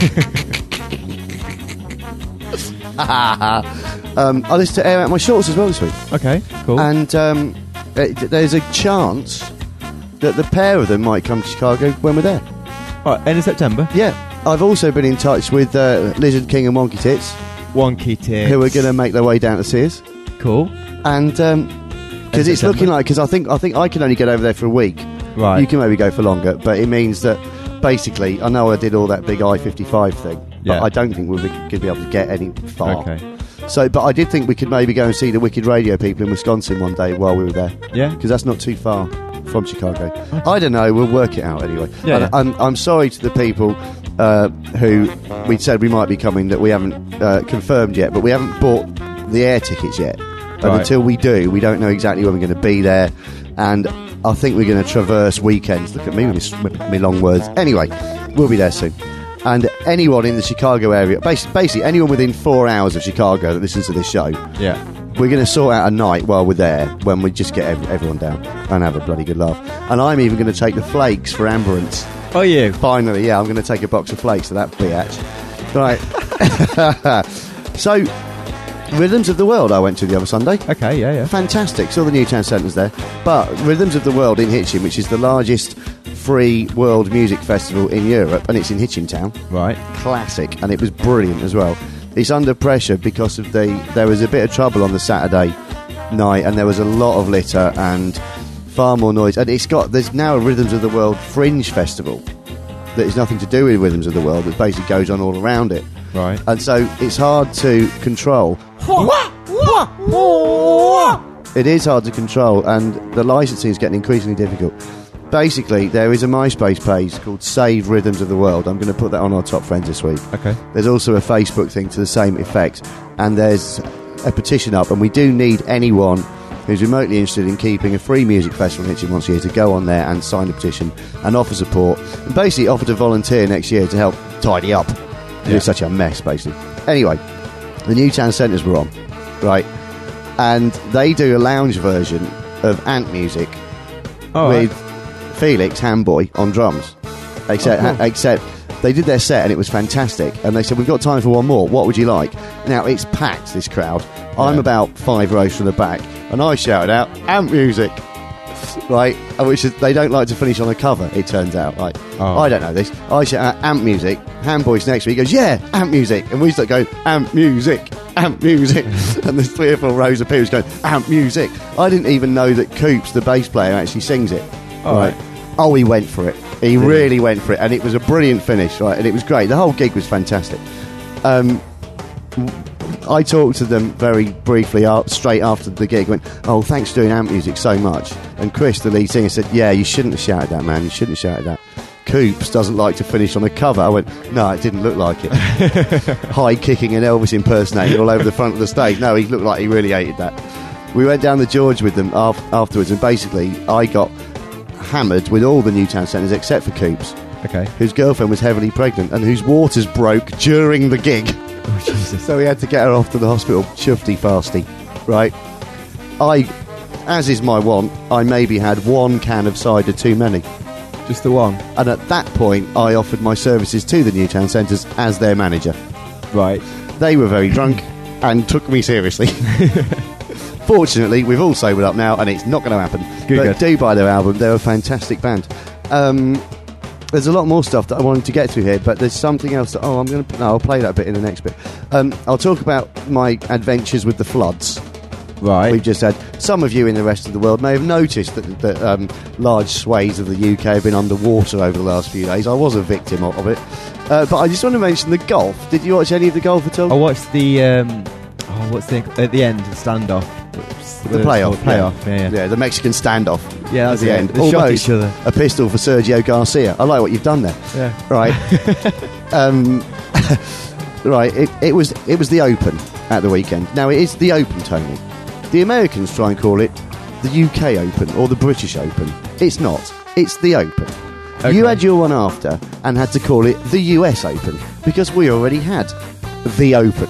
Speaker 3: um, I listened to Air Out My Shorts as well this week.
Speaker 4: Okay, cool.
Speaker 3: And um, it, there's a chance that the pair of them might come to Chicago when we're there.
Speaker 4: Right, end of September.
Speaker 3: Yeah. I've also been in touch with uh, Lizard King and Wonky Tits,
Speaker 4: Wonky Tits.
Speaker 3: who are going to make their way down to see us.
Speaker 4: Cool.
Speaker 3: And because um, it's
Speaker 4: September.
Speaker 3: looking like, because I think I think I can only get over there for a week.
Speaker 4: Right.
Speaker 3: You can maybe go for longer, but it means that basically, I know I did all that big I fifty-five thing, but
Speaker 4: Yeah.
Speaker 3: I don't think we'll be, could be able to get any far.
Speaker 4: Okay.
Speaker 3: So, but I did think we could maybe go and see the Wicked Radio people in Wisconsin one day while we were there.
Speaker 4: Yeah.
Speaker 3: Because that's not too far from Chicago. I don't know. We'll work it out anyway.
Speaker 4: Yeah,
Speaker 3: And
Speaker 4: yeah.
Speaker 3: I'm, I'm sorry to the people uh, who we said we might be coming that we haven't uh, confirmed yet, but we haven't bought the air tickets yet. And
Speaker 4: Right.
Speaker 3: until we do, we don't know exactly when we're going to be there. And I think we're going to traverse weekends. Look at me with my, with my long words. Anyway, we'll be there soon. And anyone in the Chicago area, basically, basically anyone within four hours of Chicago that listens to this show,
Speaker 4: Yeah.
Speaker 3: we're going to sort out a night while we're there when we just get every, everyone down and have a bloody good laugh. And I'm even going to take the flakes for Amberance.
Speaker 4: Oh, you?
Speaker 3: Finally, yeah, I'm going to take a box of flakes to that bitch. Right. So, Rhythms of the World I went to the other Sunday.
Speaker 4: Okay, yeah, yeah.
Speaker 3: Fantastic. Saw the Newtown Centres there. But Rhythms of the World in Hitchin, which is the largest free world music festival in Europe, and it's in Hitchin Town.
Speaker 4: Right.
Speaker 3: Classic. And it was brilliant as well. It's under pressure because of the... There was a bit of trouble on the Saturday night, and there was a lot of litter and far more noise. And it's got... There's now a Rhythms of the World Fringe Festival that is nothing to do with Rhythms of the World, that basically goes on all around it.
Speaker 4: Right.
Speaker 3: And so it's hard to control. It is hard to control, and the licensing is getting increasingly difficult. Basically, there is a MySpace page called Save Rhythms of the World. I'm going to put that on our top friends this week.
Speaker 4: Okay.
Speaker 3: There's also a Facebook thing to the same effect, and there's a petition up, and we do need anyone who's remotely interested in keeping a free music festival in Hitchin once a year to go on there and sign a petition and offer support, and basically offer to volunteer next year to help tidy up.
Speaker 4: Yeah.
Speaker 3: It's such a mess, basically. Anyway, the Newtown Centres were on, right? And they do a lounge version of Ant Music
Speaker 4: Oh,
Speaker 3: with
Speaker 4: right.
Speaker 3: Felix Handboy on drums. Except,
Speaker 4: Oh, cool.
Speaker 3: except they did their set and it was fantastic. And they said, we've got time for one more. What would you like? Now, it's packed, this crowd. I'm
Speaker 4: Yeah.
Speaker 3: about five rows from the back. And I shouted out, Ant Music. Right? Which is, they don't like to finish on a cover, it turns out. Right?
Speaker 4: Oh.
Speaker 3: I don't know this. I shout out, Ant Music. Handboy's next to me. He goes, yeah, Ant Music. And we start going, Ant Music. Amp Music. And there's three or four rows of people going, Amp Music. I didn't even know that Coops, the bass player, actually sings it.
Speaker 4: Oh,
Speaker 3: right. Oh, he went for it. He really went for it. And it was a brilliant finish, right? And it was great. The whole gig was fantastic. Um, I talked to them very briefly out, straight after the gig. Went, oh, thanks for doing Amp Music so much. And Chris, the lead singer, said, yeah, you shouldn't have shouted that, man. You shouldn't have shouted that. Coops doesn't like to finish on a cover. I went, no, it didn't look like it. High kicking and Elvis impersonating all over the front of the stage. No, he looked like he really hated that. We went down the George with them af- afterwards, and basically I got hammered with all the Newtown Centres except for Coops,
Speaker 4: Okay.
Speaker 3: whose girlfriend was heavily pregnant and whose waters broke during the gig.
Speaker 4: Oh, Jesus.
Speaker 3: So we had to get her off to the hospital, chufty fasty, right? I, as is my wont, I maybe had one can of cider too many.
Speaker 4: Just the one.
Speaker 3: And at that point, I offered my services to the Newtown Centres as their manager.
Speaker 4: Right.
Speaker 3: They were very drunk and took me seriously. Fortunately, we've all sobered up now, and it's not going to happen.
Speaker 4: Good,
Speaker 3: but
Speaker 4: good.
Speaker 3: do buy their album; they're a fantastic band. Um, there's a lot more stuff that I wanted to get to here, but there's something else that oh, I'm going to. No, I'll play that bit in the next bit. Um, I'll talk about my adventures with the floods.
Speaker 4: Right.
Speaker 3: We've just had. Some of you in the rest of the world may have noticed that, that um, large swathes of the U K have been underwater over the last few days. I was a victim of, of it. Uh, but I just want to mention the golf. Did you watch any of the golf at all?
Speaker 4: I watched the. Um, oh, what's the at the end? The standoff.
Speaker 3: The playoff,
Speaker 4: Playoff. Yeah. Yeah.
Speaker 3: yeah, the Mexican standoff.
Speaker 4: Yeah,
Speaker 3: at
Speaker 4: that's
Speaker 3: the
Speaker 4: it.
Speaker 3: end.
Speaker 4: They shot
Speaker 3: Almost
Speaker 4: each other.
Speaker 3: a pistol for Sergio Garcia. I like what you've done there.
Speaker 4: Yeah.
Speaker 3: Right. um, right. It, it was it was the Open at the weekend. Now it is the Open, Tony. The Americans try and call it the U K Open or the British Open. It's not. It's the Open.
Speaker 4: Okay.
Speaker 3: You had your one after and had to call it the U S Open because we already had the Open.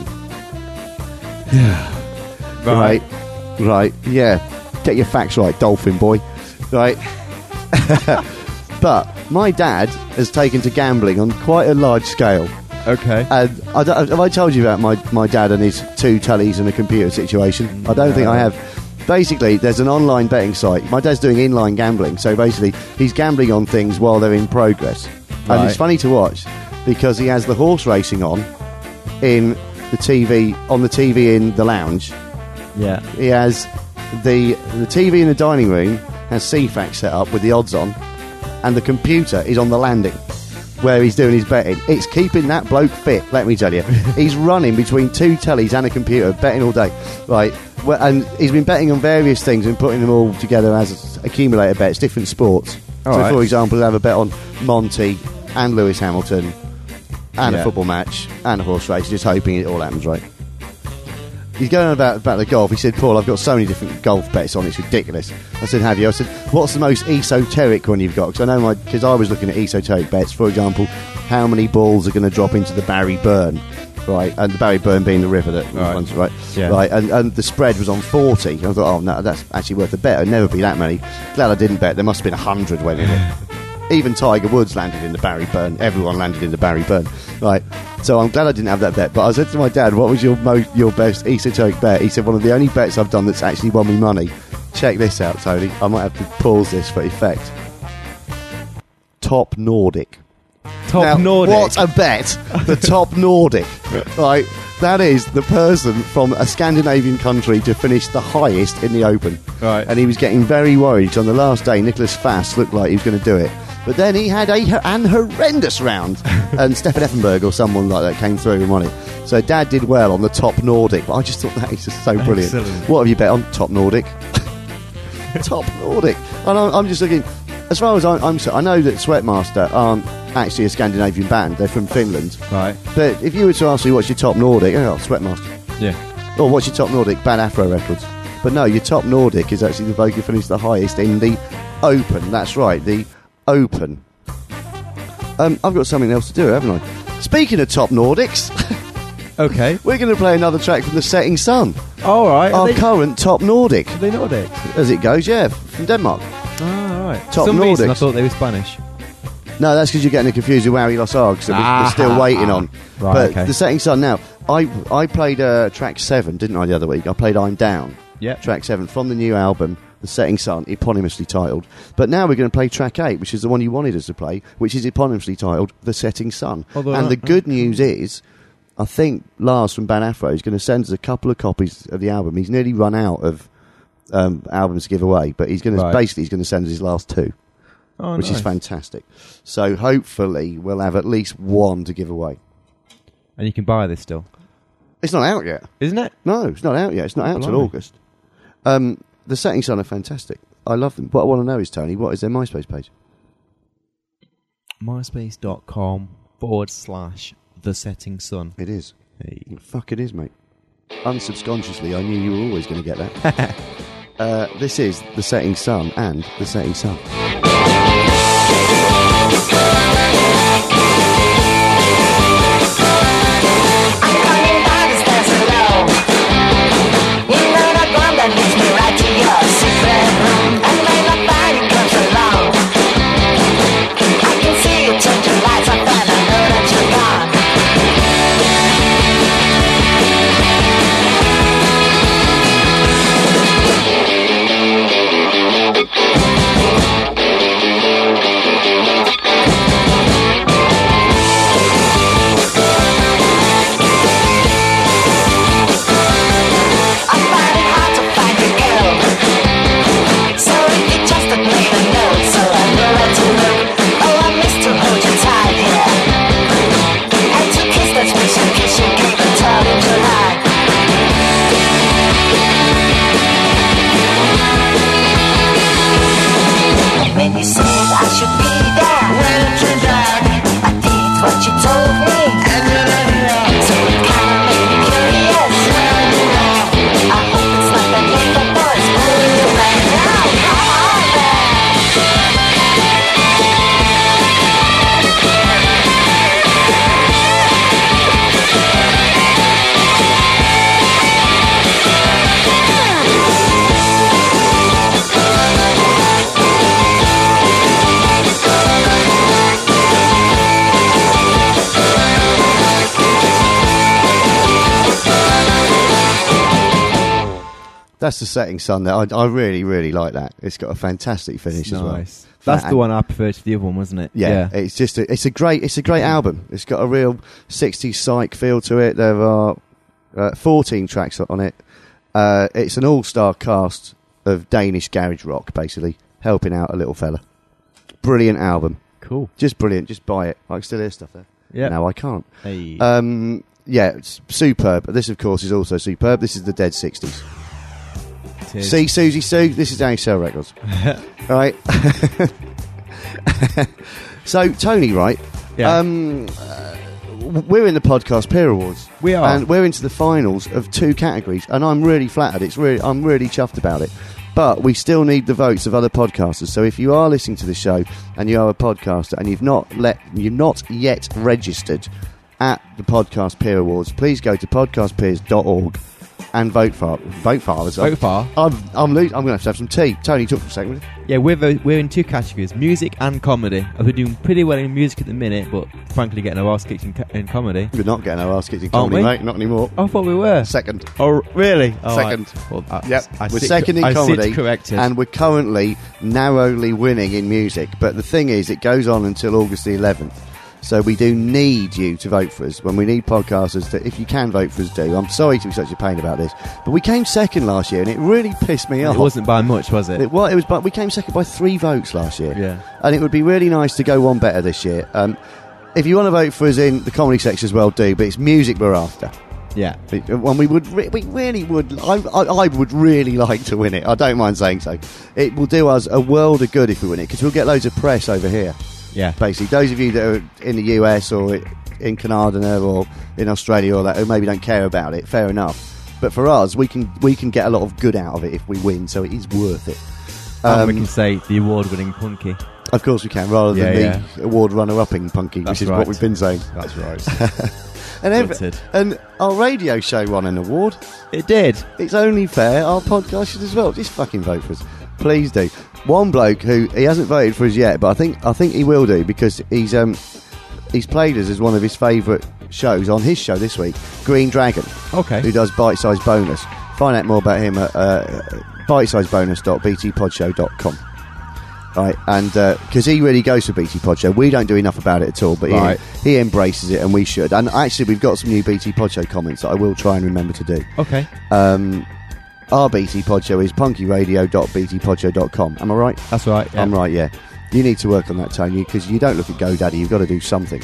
Speaker 3: Right. Right, yeah. Get your facts right, dolphin boy. Right. But my dad has taken to gambling on quite a large scale.
Speaker 4: Okay.
Speaker 3: And I don't, have I told you about my, my dad and his two tellies and a computer situation? I don't think I have. Basically, there's an online betting site. My dad's doing inline gambling, so basically he's gambling on things while they're in progress. And
Speaker 4: Right.
Speaker 3: it's funny to watch because he has the horse racing on in the T V, on the T V in the lounge.
Speaker 4: Yeah.
Speaker 3: He has the the T V in the dining room has C FAX set up with the odds on, and the computer is on the landing where he's doing his betting. It's keeping that bloke fit, let me tell you. He's running between two tellies and a computer, betting all day, right? Well, and he's been betting on various things and putting them all together as accumulator bets, different sports.
Speaker 4: All
Speaker 3: so,
Speaker 4: right.
Speaker 3: for example, he'll have a bet on Monty and Lewis Hamilton and
Speaker 4: Yeah.
Speaker 3: a football match and a horse race, just hoping it all happens right. he's going on about, about the golf. He said, Paul, I've got so many different golf bets on, it's ridiculous. I said, have you? I said, what's the most esoteric one you've got? Because I know my, because I was looking at esoteric bets, for example, how many balls are going to drop into the Barry Burn, right? And the Barry Burn being the river that
Speaker 4: Right.
Speaker 3: runs, right?
Speaker 4: Yeah.
Speaker 3: Right, and, and the spread was on forty. I thought, oh, no, that's actually worth a bet. It'd never be that many. Glad I didn't bet. There must have been one hundred went in it. Even Tiger Woods landed in the Barry Burn. Everyone landed in the Barry Burn. Right. So I'm glad I didn't have that bet. But I said to my dad, what was your mo- your best esoteric bet? He said, one of the only bets I've done that's actually won me money. Check this out, Tony. I might have to pause this for effect. Top Nordic.
Speaker 4: Top
Speaker 3: Now,
Speaker 4: Nordic.
Speaker 3: What a bet. The Top Nordic. Right. That is the person from a Scandinavian country to finish the highest in the Open.
Speaker 4: Right.
Speaker 3: And he was getting very worried because on the last day, Nicholas Fass looked like he was going to do it. But then he had a, an horrendous round. And Stefan Effenberg or someone like that came through and won it. So Dad did well on the Top Nordic. But I just thought that is just so brilliant.
Speaker 4: Excellent.
Speaker 3: What have you bet on? Top Nordic. Top Nordic. And I'm, I'm just looking... As far as I'm, I'm I know that Sweatmaster aren't actually a Scandinavian band. They're from Finland.
Speaker 4: Right.
Speaker 3: But if you were to ask me what's your top Nordic, oh, Sweatmaster.
Speaker 4: Yeah.
Speaker 3: Or what's your top Nordic? Bad Afro Records. But no, your top Nordic is actually the bloke who finished the highest in the Open. That's right, the Open. Um, I've got something else to do, haven't I? Speaking of top Nordics,
Speaker 4: Okay.
Speaker 3: we're going to play another track from the Setting Sun.
Speaker 4: All right.
Speaker 3: Our
Speaker 4: Are they,
Speaker 3: current top Nordic.
Speaker 4: are they Nordic?
Speaker 3: As it goes, yeah, from Denmark.
Speaker 4: Ah, right.
Speaker 3: Top
Speaker 4: For some reason, I
Speaker 3: Nordics.
Speaker 4: thought they were Spanish.
Speaker 3: No, that's because you're getting it confused with Wary Los Args that we're,
Speaker 4: Ah,
Speaker 3: we're still waiting on.
Speaker 4: Right,
Speaker 3: but
Speaker 4: okay.
Speaker 3: the Setting Sun now, I I played uh, track seven, didn't I, the other week? I played I'm Down.
Speaker 4: Yep.
Speaker 3: Track seven from the new album, The Setting Sun, eponymously titled. But now we're going to play track eight, which is the one you wanted us to play, which is eponymously titled The Setting Sun.
Speaker 4: Although
Speaker 3: and
Speaker 4: not-
Speaker 3: the good news is, I think Lars from Ban Afro is going to send us a couple of copies of the album. He's nearly run out of um, albums to give away, but he's going to
Speaker 4: Right.
Speaker 3: basically he's going to send us his last two.
Speaker 4: Oh,
Speaker 3: Which
Speaker 4: nice.
Speaker 3: is fantastic. So hopefully we'll have at least one to give away.
Speaker 4: And you can buy this still,
Speaker 3: It's not out yet.
Speaker 4: isn't it?
Speaker 3: No, it's not out yet. It's not out till
Speaker 4: Blimey.
Speaker 3: August. Um, the Setting Sun are fantastic. I love them. What I want to know is, Tony, what is their MySpace page?
Speaker 4: MySpace.com forward slash The Setting Sun.
Speaker 3: It is.
Speaker 4: Hey.
Speaker 3: Fuck, it is, mate. Unsubconsciously, I knew you were always going to get that. uh, this is The Setting Sun and The Setting Sun. That's The Setting Sun there. I, I really, really like that. It's got a fantastic finish as well.
Speaker 4: Nice. That's
Speaker 3: Fat
Speaker 4: the one I preferred to the other one, wasn't it?
Speaker 3: Yeah, it's just a, it's a great it's a great album. It's got a real sixties psych feel to it. There are uh, fourteen tracks on it. Uh, it's an all-star cast of Danish garage rock, basically helping out a little fella. Brilliant album,
Speaker 4: Cool.
Speaker 3: just brilliant. Just buy it. I can still hear stuff there.
Speaker 4: Yeah.
Speaker 3: No, I can't.
Speaker 4: Hey.
Speaker 3: Um, yeah, it's superb. This, of course, is also superb. This is the Dead sixties.
Speaker 4: It is.
Speaker 3: See, Susie Sue, this is how you sell records. All right. So, Tony, right?
Speaker 4: Yeah.
Speaker 3: Um, uh, we're in the Podcast Peer Awards.
Speaker 4: We are.
Speaker 3: And we're into the finals of two categories, and I'm really flattered. It's really, I'm really chuffed about it. But we still need the votes of other podcasters. So if you are listening to the show and you are a podcaster and you've not let you've not yet registered at the Podcast Peer Awards, please go to podcast peers dot org and vote for vote for us.
Speaker 4: Vote for.
Speaker 3: I'm I'm, lo- I'm going to have to have some tea. Tony, talk for a second. Will you?
Speaker 4: Yeah, we're vo- we're in two categories: music and comedy. We're doing pretty well in music at the minute, but frankly, getting our ass kicked in, co- in comedy.
Speaker 3: We're not getting our ass kicked in
Speaker 4: Aren't
Speaker 3: comedy,
Speaker 4: we?
Speaker 3: mate. Not anymore.
Speaker 4: I thought we were.
Speaker 3: Second.
Speaker 4: Oh, really? Oh,
Speaker 3: Second.
Speaker 4: I, well, I,
Speaker 3: Yep,
Speaker 4: I
Speaker 3: we're
Speaker 4: sit-
Speaker 3: second in
Speaker 4: I sit
Speaker 3: comedy,
Speaker 4: corrected.
Speaker 3: and we're currently narrowly winning in music. But the thing is, it goes on until August the eleventh. So we do need you to vote for us. When we need podcasters to, if you can vote for us, do. I'm sorry to be such a pain about this, but we came second last year, and it really pissed me off.
Speaker 4: It wasn't by much, was it?
Speaker 3: It, well, it was, but we came second by three votes last year.
Speaker 4: Yeah.
Speaker 3: And it would be really nice to go one better this year. Um, if you want to vote for us in the comedy section as well, do. But it's music we're after.
Speaker 4: Yeah.
Speaker 3: When we would, re- we really would. I, I, I would really like to win it. I don't mind saying so. It will do us a world of good if we win it, because we'll get loads of press over here.
Speaker 4: Yeah.
Speaker 3: Basically, those of you that are in the U S or in Canada or in Australia or that who maybe don't care about it, fair enough. But for us, we can we can get a lot of good out of it if we win, so it is worth it.
Speaker 4: And
Speaker 3: Um,
Speaker 4: we can say the award-winning punky.
Speaker 3: Of course we can, rather than
Speaker 4: Yeah,
Speaker 3: the award runner-upping punky,
Speaker 4: That's
Speaker 3: which is
Speaker 4: right.
Speaker 3: what we've been saying.
Speaker 4: That's right.
Speaker 3: And, ev-
Speaker 4: Gutted.
Speaker 3: and our radio show won an award.
Speaker 4: It did.
Speaker 3: It's only fair our podcast should as well. Just fucking vote for us, please do. One bloke who he hasn't voted for us yet, but I think I think he will do, because he's um he's played us as one of his favourite shows on his show this week, Green Dragon,
Speaker 4: Okay.
Speaker 3: who does Bite Size Bonus. Find out more about him at uh, bite size bonus dot b t pod show dot com. Right, and because uh, he really goes for B T Pod Show, we don't do enough about it at all, but
Speaker 4: Right.
Speaker 3: he, he embraces it, and we should. And actually, we've got some new B T Pod Show comments that I will try and remember to do.
Speaker 4: Okay.
Speaker 3: Um, our B T Pod Show is punky radio dot b t pod show dot com. Am I right?
Speaker 4: That's right. Yeah.
Speaker 3: I'm right, yeah. You need to work on that, Tony, because you don't look at GoDaddy. You've got to do something.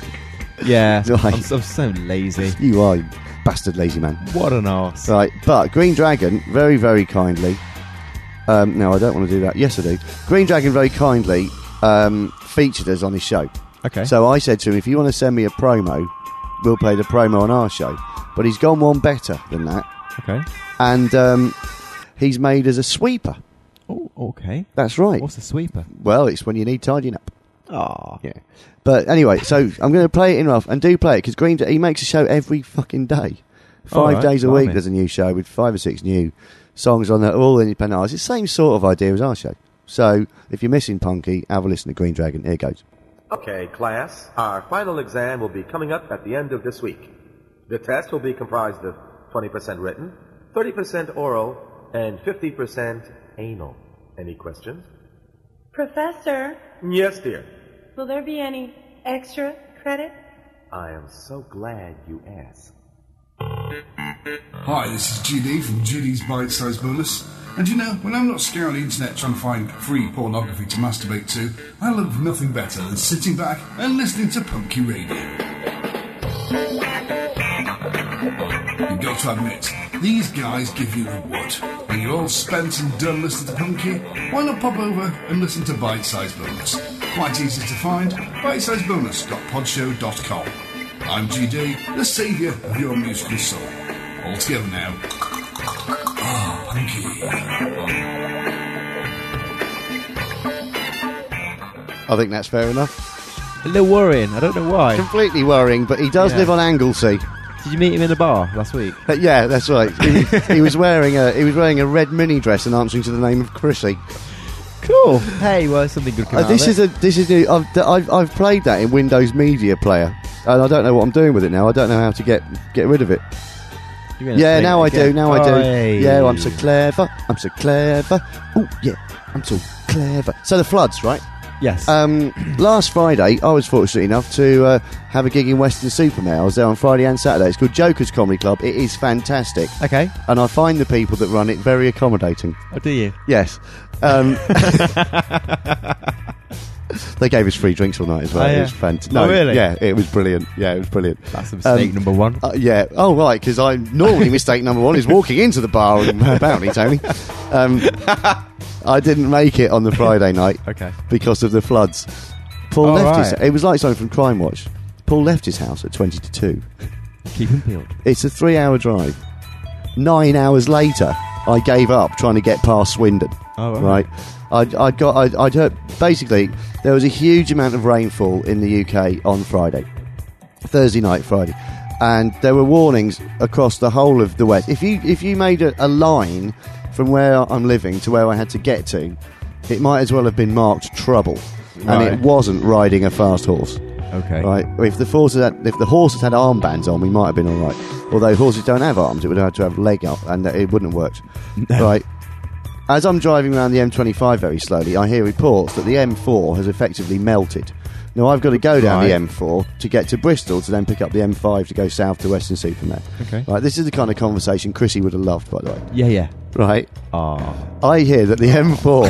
Speaker 4: Yeah.
Speaker 3: Right.
Speaker 4: I'm, I'm so lazy.
Speaker 3: You are, you bastard lazy man.
Speaker 4: What an arse.
Speaker 3: Right, but Green Dragon, very, very kindly... Um, no, I don't want to do that. Yes, I do. Green Dragon very kindly um, featured us on his show.
Speaker 4: Okay.
Speaker 3: So I said to him, if you want to send me a promo, we'll play the promo on our show. But he's gone one better than that.
Speaker 4: Okay.
Speaker 3: And um, he's made us a sweeper.
Speaker 4: Oh, okay.
Speaker 3: That's right.
Speaker 4: What's a sweeper?
Speaker 3: Well, it's when you need tidying up.
Speaker 4: Ah.
Speaker 3: Yeah. But anyway, so I'm going to play it in rough, and do play it, because Green he makes a show every fucking day. Five
Speaker 4: All right,
Speaker 3: days a
Speaker 4: blimey.
Speaker 3: week there's a new show with five or six new songs on there, all independent artists. It's the same sort of idea as our show. So if you're missing Punky, have a listen to Green Dragon. Here goes.
Speaker 8: Okay, class, our final exam will be coming up at the end of this week. The test will be comprised of twenty percent written, thirty percent oral, and fifty percent anal. Any questions?
Speaker 9: Professor,
Speaker 8: Yes, dear.
Speaker 9: will there be any extra credit?
Speaker 8: I am so glad you asked.
Speaker 10: Hi, this is G D from G D's Bite Size Bonus. And you know, when I'm not scouring the internet trying to find free pornography to masturbate to, I love nothing better than sitting back and listening to Punky Radio. You've got to admit, these guys give you the wood. When you're all spent and done listening to Punky, why not pop over and listen to Bite Size Bonus? Quite easy to find, bite size bonus dot pod show dot com. I'm G D, the saviour of your musical soul. All together now. Ah, Punky.
Speaker 3: I think that's fair enough.
Speaker 4: A little worrying. I don't know why.
Speaker 3: Completely worrying, but he does
Speaker 4: Yeah.
Speaker 3: live on Anglesey.
Speaker 4: Did you meet him in a bar last week?
Speaker 3: Uh, yeah, that's right. He, he was wearing a he was wearing a red mini dress and answering to the name of Chrissy.
Speaker 4: Cool. Hey, well, something good came
Speaker 3: Uh,
Speaker 4: out
Speaker 3: this
Speaker 4: of
Speaker 3: is
Speaker 4: it.
Speaker 3: a this is new. I've, I've I've played that in Windows Media Player, and I don't know what I'm doing with it now. I don't know how to get get rid of it.
Speaker 4: You're gonna
Speaker 3: Yeah,
Speaker 4: play
Speaker 3: now
Speaker 4: it
Speaker 3: I do.
Speaker 4: again.
Speaker 3: Now I do.
Speaker 4: Oi.
Speaker 3: Yeah, I'm so clever. I'm so clever. Oh yeah, I'm so clever. So the floods, right?
Speaker 4: Yes.
Speaker 3: Um, last Friday, I was fortunate enough to uh, have a gig in Western Supermare. I was there on Friday and Saturday. It's called Joker's Comedy Club. It is fantastic,
Speaker 4: okay.
Speaker 3: and I find the people that run it very accommodating.
Speaker 4: Oh, do you?
Speaker 3: Yes. Um, they gave us free drinks all night as well.
Speaker 4: Oh, yeah.
Speaker 3: It was fantastic.
Speaker 4: Oh, really?
Speaker 3: Yeah, it was brilliant. Yeah, it was brilliant.
Speaker 4: That's a mistake
Speaker 3: Um,
Speaker 4: number one.
Speaker 3: Uh, yeah. Oh, right, because I normally mistake number one is walking into the bar and apparently, Tony. Um, I didn't make it on the Friday night
Speaker 4: Okay.
Speaker 3: because of the floods. Paul
Speaker 4: Oh,
Speaker 3: left
Speaker 4: right.
Speaker 3: his... It was like something from Crime Watch. Paul left his house at twenty to two.
Speaker 4: Keep him peeled.
Speaker 3: It's a three-hour drive. Nine hours later, I gave up trying to get past Swindon.
Speaker 4: Oh,
Speaker 3: right. I'd, I'd got. I'd, I'd heard. Basically, there was a huge amount of rainfall in the U K on Friday, Thursday night, Friday, and there were warnings across the whole of the west. If you if you made a, a line from where I'm living to where I had to get to, it might as well have been marked trouble,
Speaker 4: Right.
Speaker 3: and it wasn't riding a fast horse.
Speaker 4: Okay.
Speaker 3: Right. If the horses had, if the horses had armbands on, we might have been all right. Although horses don't have arms, it would have had to have a leg up, and it wouldn't have worked.
Speaker 4: No.
Speaker 3: Right. As I'm driving around the M twenty-five very slowly, I hear reports that the M four has effectively melted. Now I've got to go down
Speaker 4: Right.
Speaker 3: the M four to get to Bristol to then pick up the M five to go south to Western Supermare.
Speaker 4: Okay.
Speaker 3: Right. This is the kind of conversation Chrissy would have loved, by the way.
Speaker 4: Yeah, yeah.
Speaker 3: Right.
Speaker 4: Ah.
Speaker 3: I hear that the M four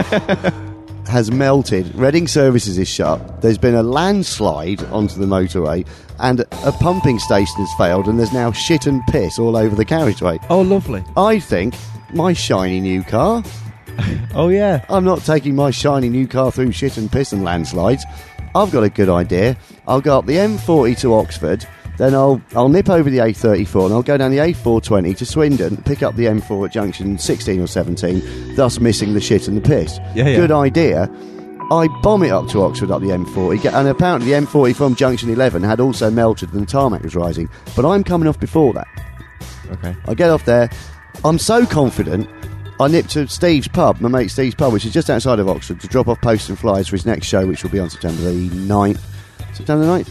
Speaker 3: has melted. Reading Services is shut. There's been a landslide onto the motorway, and a pumping station has failed, and there's now shit and piss all over the carriageway.
Speaker 4: Oh, lovely.
Speaker 3: I think my shiny new car.
Speaker 4: Oh, yeah.
Speaker 3: I'm not taking my shiny new car through shit and piss and landslides. I've got a good idea. I'll go up the M forty to Oxford, then I'll I'll nip over the A thirty-four, and I'll go down the A four twenty to Swindon, pick up the M four at junction sixteen or seventeen, thus missing the shit and the piss.
Speaker 4: Yeah, yeah.
Speaker 3: Good idea. I bomb it up to Oxford up the M forty, get, and apparently the M forty from junction eleven had also melted and the tarmac was rising. But I'm coming off before that.
Speaker 4: Okay.
Speaker 3: I get off there. I'm so confident. I nip to Steve's pub, my mate Steve's pub, which is just outside of Oxford, to drop off posts and flyers for his next show, which will be on September the ninth. September the ninth?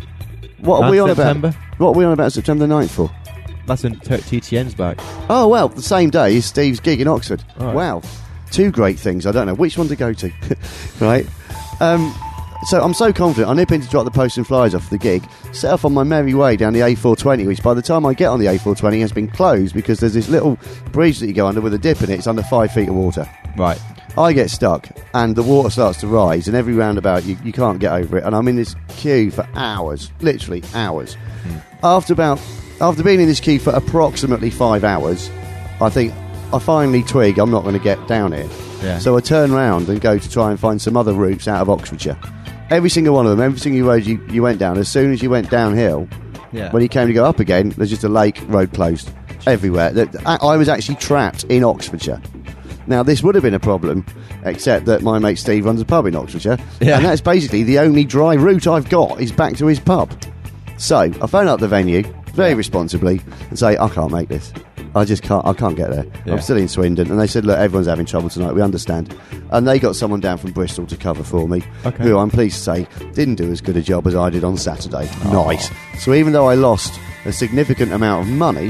Speaker 3: What are we on
Speaker 4: September?
Speaker 3: about? What are we on about September the ninth for?
Speaker 4: That's when T T N's back.
Speaker 3: Oh, well, the same day is Steve's gig in Oxford.
Speaker 4: All right.
Speaker 3: Wow. Two great things. I don't know which one to go to. Right? Um, so I'm so confident. I nip in to drop the posts and flyers off the gig, set off on my merry way down the A four twenty, which by the time I get on the A four twenty has been closed because there's this little bridge that you go under with a dip in it. It's under five feet of water.
Speaker 4: Right.
Speaker 3: I get stuck, and the water starts to rise, and every roundabout you, you can't get over it, and I'm in this queue for hours, literally hours.
Speaker 4: Hmm.
Speaker 3: After about after being in this queue for approximately five hours, I think I finally twig I'm not going to get down here.
Speaker 4: Yeah.
Speaker 3: So I turn round and go to try and find some other routes out of Oxfordshire. Every single one of them, every single road you, you went down, as soon as you went downhill,
Speaker 4: Yeah.
Speaker 3: when you came to go up again, there's just a lake, road closed, everywhere. That- I I was actually trapped in Oxfordshire. Now, this would have been a problem, except that my mate Steve runs a pub in Oxfordshire,
Speaker 4: Yeah.
Speaker 3: and that's basically the only dry route I've got is back to his pub. So, I phone up the venue, very responsibly, and say, I can't make this. I just can't, I can't get there.
Speaker 4: Yeah.
Speaker 3: I'm still in Swindon. And they said, look, everyone's having trouble tonight, we understand. And they got someone down from Bristol to cover for me,
Speaker 4: Okay.
Speaker 3: who I'm pleased to say didn't do as good a job as I did on Saturday. Nice. So even though I lost a significant amount of money,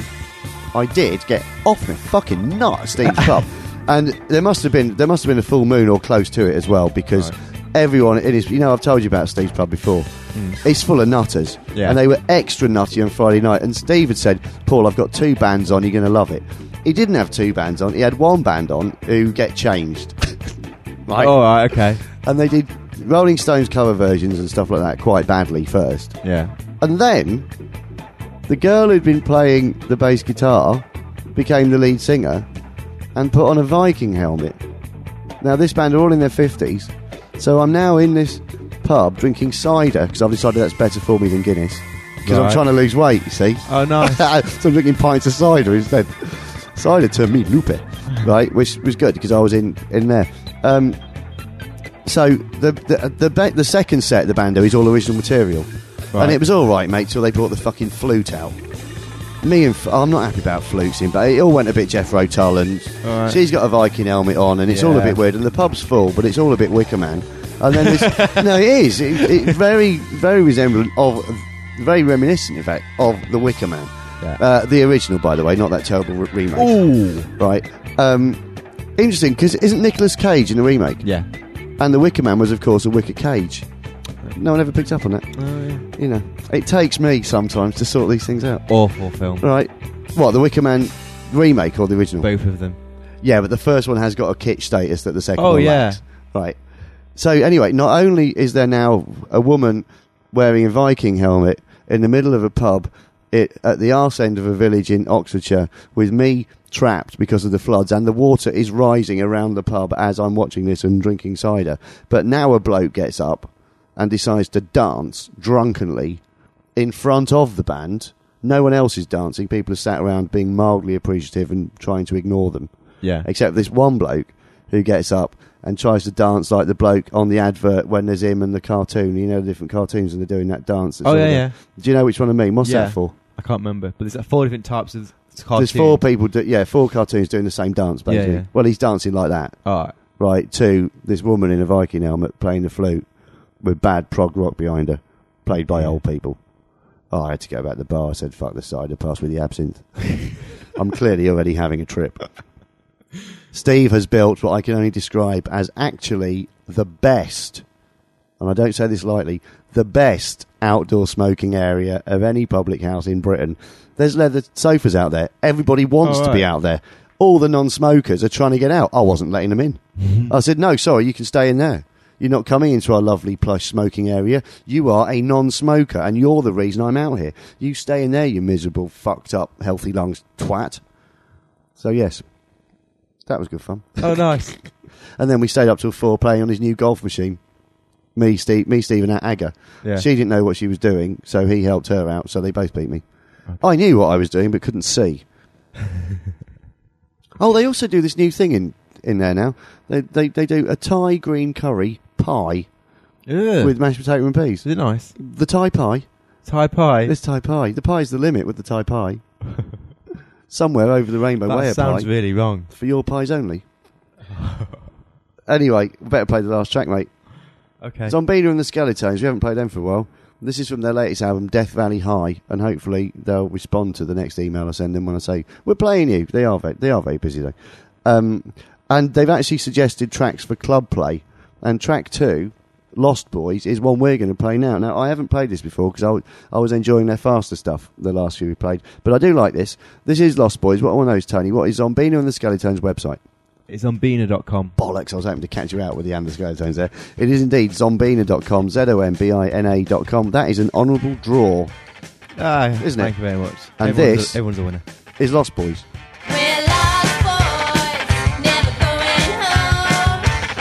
Speaker 3: I did get off my fucking nut at Steve's pub. And there must have been there must have been a full moon or close to it as well, because
Speaker 4: Right.
Speaker 3: everyone it is. You know, I've told you about Steve's pub before. It's full of nutters,
Speaker 4: Yeah.
Speaker 3: and they were extra nutty on Friday night. And Steve had said, "Paul, I've got two bands on. You're going to love it." He didn't have two bands on. He had one band on who get changed. Right.
Speaker 4: Oh, right, okay.
Speaker 3: And they did Rolling Stones cover versions and stuff like that quite badly first.
Speaker 4: Yeah.
Speaker 3: And then the girl who'd been playing the bass guitar became the lead singer and put on a Viking helmet. Now, this band are all in their fifties, so I'm now in this pub drinking cider because I've decided that's better for me than Guinness. Because I'm
Speaker 4: Right.
Speaker 3: trying to lose weight, you see.
Speaker 4: Oh, nice.
Speaker 3: So I'm drinking pints of cider instead. Cider turned me lupe, right? Which was good because I was in, in there. Um, so the the the, ba- the second set of the bando is all original material,
Speaker 4: Right.
Speaker 3: and it was all right, mate, till they brought the fucking flute out. Me and F- I'm not happy about flutes in, but it all went a bit Jethro Tull, and
Speaker 4: All right.
Speaker 3: she's got a Viking helmet on, and it's all a
Speaker 4: Yeah.
Speaker 3: bit weird, and the pub's full, but it's all a bit Wicker Man. And then there's, no, it is. It, it's very very resemblant of, very reminiscent, in fact, of the Wicker Man.
Speaker 4: Yeah.
Speaker 3: Uh, the original, by the way, not that terrible re- remake.
Speaker 4: Ooh.
Speaker 3: Right. Um, interesting, because isn't Nicolas Cage in the remake?
Speaker 4: Yeah.
Speaker 3: And the Wicker Man was, of course, a wicker cage. No one ever picked up on that.
Speaker 4: Oh, yeah.
Speaker 3: You know, it takes me sometimes to sort these things out.
Speaker 4: Awful film.
Speaker 3: Right. What, the Wicker Man remake or the original?
Speaker 4: Both of them.
Speaker 3: Yeah, but the first one has got a kitsch status that the second
Speaker 4: Oh,
Speaker 3: one
Speaker 4: yeah.
Speaker 3: lacks. Right. So, anyway, not only is there now a woman wearing a Viking helmet in the middle of a pub it, at the arse end of a village in Oxfordshire with me trapped because of the floods, and the water is rising around the pub as I'm watching this and drinking cider. But now a bloke gets up and decides to dance drunkenly in front of the band. No one else is dancing. People are sat around being mildly appreciative and trying to ignore them.
Speaker 4: Yeah.
Speaker 3: Except this one bloke who gets up and tries to dance like the bloke on the advert when there's him and the cartoon. You know the different cartoons and they're doing that dance.
Speaker 4: Oh, yeah, yeah.
Speaker 3: Do you know which one I mean? What's
Speaker 4: Yeah.
Speaker 3: that for?
Speaker 4: I can't remember, but there's like four different types of cartoons.
Speaker 3: There's four people, do, yeah, four cartoons doing the same dance, basically.
Speaker 4: Yeah, yeah.
Speaker 3: Well, he's dancing like that.
Speaker 4: All right.
Speaker 3: Right, to this woman in a Viking helmet playing the flute with bad prog rock behind her, played by
Speaker 4: Yeah.
Speaker 3: old people. Oh, I had to go back to the bar. I said, fuck the cider, pass me the absinthe. I'm clearly already having a trip. Steve has built what I can only describe as actually the best, and I don't say this lightly, the best outdoor smoking area of any public house in Britain. There's leather sofas out there. Everybody wants
Speaker 4: Oh,
Speaker 3: to be
Speaker 4: right.
Speaker 3: out there. All the non-smokers are trying to get out. I wasn't letting them in. I said, no, sorry, you can stay in there. You're not coming into our lovely plush smoking area. You are a non-smoker, and you're the reason I'm out here. You stay in there, you miserable, fucked up, healthy lungs twat. So, yes, that was good fun.
Speaker 4: Oh, nice.
Speaker 3: And then we stayed up till four playing on his new golf machine. Me, Steve, me, Steve, and Aga.
Speaker 4: Yeah.
Speaker 3: She didn't know what she was doing, so he helped her out. So they both beat me. I knew what I was doing, but couldn't see. Oh, they also do this new thing in, in there now. They, they they do a Thai green curry pie
Speaker 4: Ugh.
Speaker 3: with mashed potato and peas.
Speaker 4: Is it nice?
Speaker 3: The Thai pie.
Speaker 4: Thai pie.
Speaker 3: This Thai pie. The pie's the limit with the Thai pie. Somewhere over the rainbow way
Speaker 4: That
Speaker 3: a
Speaker 4: sounds
Speaker 3: pie.
Speaker 4: really wrong.
Speaker 3: For your pies only. Anyway, we better play the last track, mate.
Speaker 4: Okay.
Speaker 3: Zombina and the Skeletons. We haven't played them for a while. This is from their latest album, Death Valley High, and hopefully they'll respond to the next email I send them when I say, we're playing you. They are very, they are very busy, though. Um, and they've actually suggested tracks for club play. And track two, Lost Boys, is one we're going to play now. Now, I haven't played this before because I, w- I was enjoying their faster stuff, the last few we played. But I do like this. This is Lost Boys. What I want to know is, Tony, what is Zombina and the Skeletons' website?
Speaker 4: It's zombina dot com.
Speaker 3: Bollocks, I was hoping to catch you out with the and the Skeletons there. It is indeed zombina dot com, Z O M B I N A dot com. That is an honourable draw,
Speaker 4: Ah,
Speaker 3: Isn't it?
Speaker 4: Thank you very much.
Speaker 3: And
Speaker 4: everyone's
Speaker 3: this-
Speaker 4: a, everyone's a winner.
Speaker 3: is Lost Boys.
Speaker 6: We're lost boys, never going home.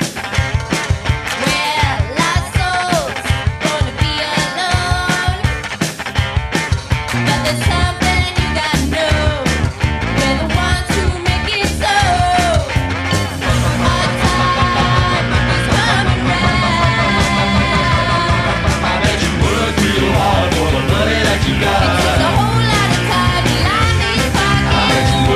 Speaker 6: We're lost souls, gonna be alone. But there's something you gotta know. We're the ones who make it so. Our time is coming round. It takes a whole lot of time to line these pockets.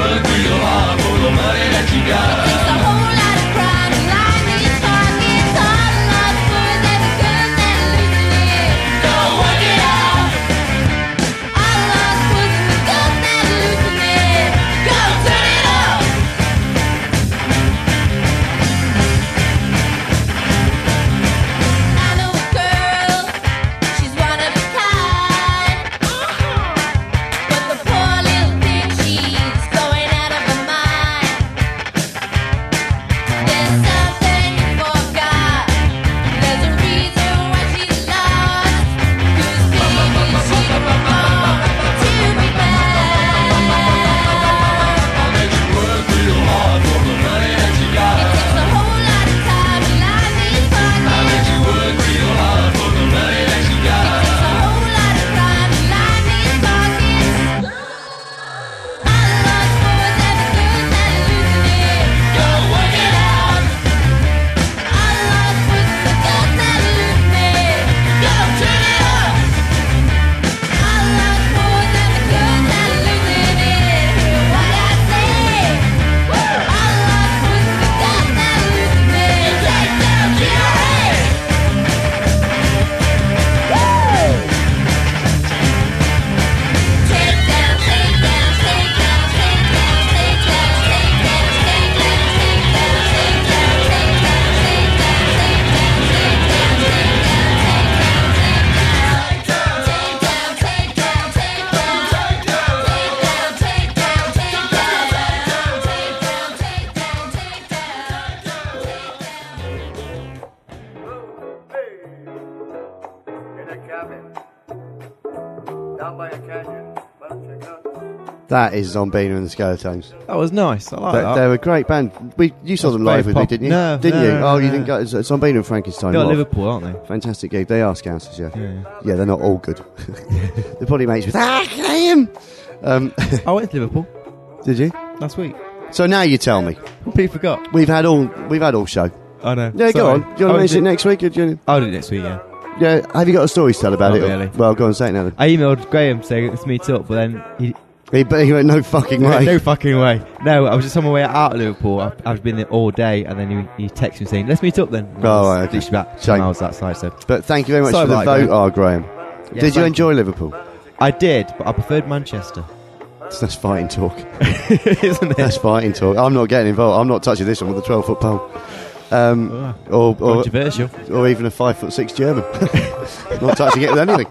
Speaker 3: That is Zombina and the Skeletons.
Speaker 4: That was nice. I like
Speaker 3: They-
Speaker 4: that.
Speaker 3: They're a great band. We, you saw
Speaker 4: That's
Speaker 3: them live
Speaker 4: very
Speaker 3: with me,
Speaker 4: pop-
Speaker 3: didn't you?
Speaker 4: No,
Speaker 3: didn't
Speaker 4: no,
Speaker 3: you?
Speaker 4: no,
Speaker 3: Oh, you
Speaker 4: no.
Speaker 3: didn't go. it's Zombina and Frankenstein.
Speaker 4: They're
Speaker 3: What?
Speaker 4: Liverpool, aren't they?
Speaker 3: Fantastic gig. They are Scousers, yeah.
Speaker 4: Yeah,
Speaker 3: Yeah, they're not all good. They're probably mates with Ah, Graham! Um,
Speaker 4: I went to Liverpool
Speaker 3: did you?
Speaker 4: last week.
Speaker 3: So now you tell me.
Speaker 4: Completely forgot.
Speaker 3: We've had all. We've had all show.
Speaker 4: I know.
Speaker 3: Yeah, go
Speaker 4: Sorry.
Speaker 3: on. Do you want to
Speaker 4: Oh,
Speaker 3: mention it
Speaker 4: did-
Speaker 3: next week? Or do you,
Speaker 4: I'll do it next week, yeah.
Speaker 3: yeah. Have you got a story to tell about
Speaker 4: Not
Speaker 3: it?
Speaker 4: really.
Speaker 3: Well, go on, say it now. Then.
Speaker 4: I emailed Graham saying let's meet up, but then he,
Speaker 3: He, but he went no fucking way.
Speaker 4: no fucking way. No, I was just on my way out of Liverpool. I've, I've been there all day, and then he, he texted me saying let's meet up then. And I
Speaker 3: Oh,
Speaker 4: was
Speaker 3: right, okay.
Speaker 4: literally about two
Speaker 3: Shame.
Speaker 4: miles outside. So
Speaker 3: But thank you very much
Speaker 4: Sorry
Speaker 3: for the
Speaker 4: about it,
Speaker 3: vote, oh, Graham.
Speaker 4: Yeah,
Speaker 3: Did you
Speaker 4: thank
Speaker 3: enjoy Liverpool?
Speaker 4: I did, but I preferred Manchester.
Speaker 3: That's fighting talk.
Speaker 4: Isn't it?
Speaker 3: That's fighting talk. I'm not getting involved. I'm not touching this one with a twelve foot pole. Um,
Speaker 4: Oh,
Speaker 3: or, or,
Speaker 4: controversial.
Speaker 3: or even a five foot six German. Not touching it with anything.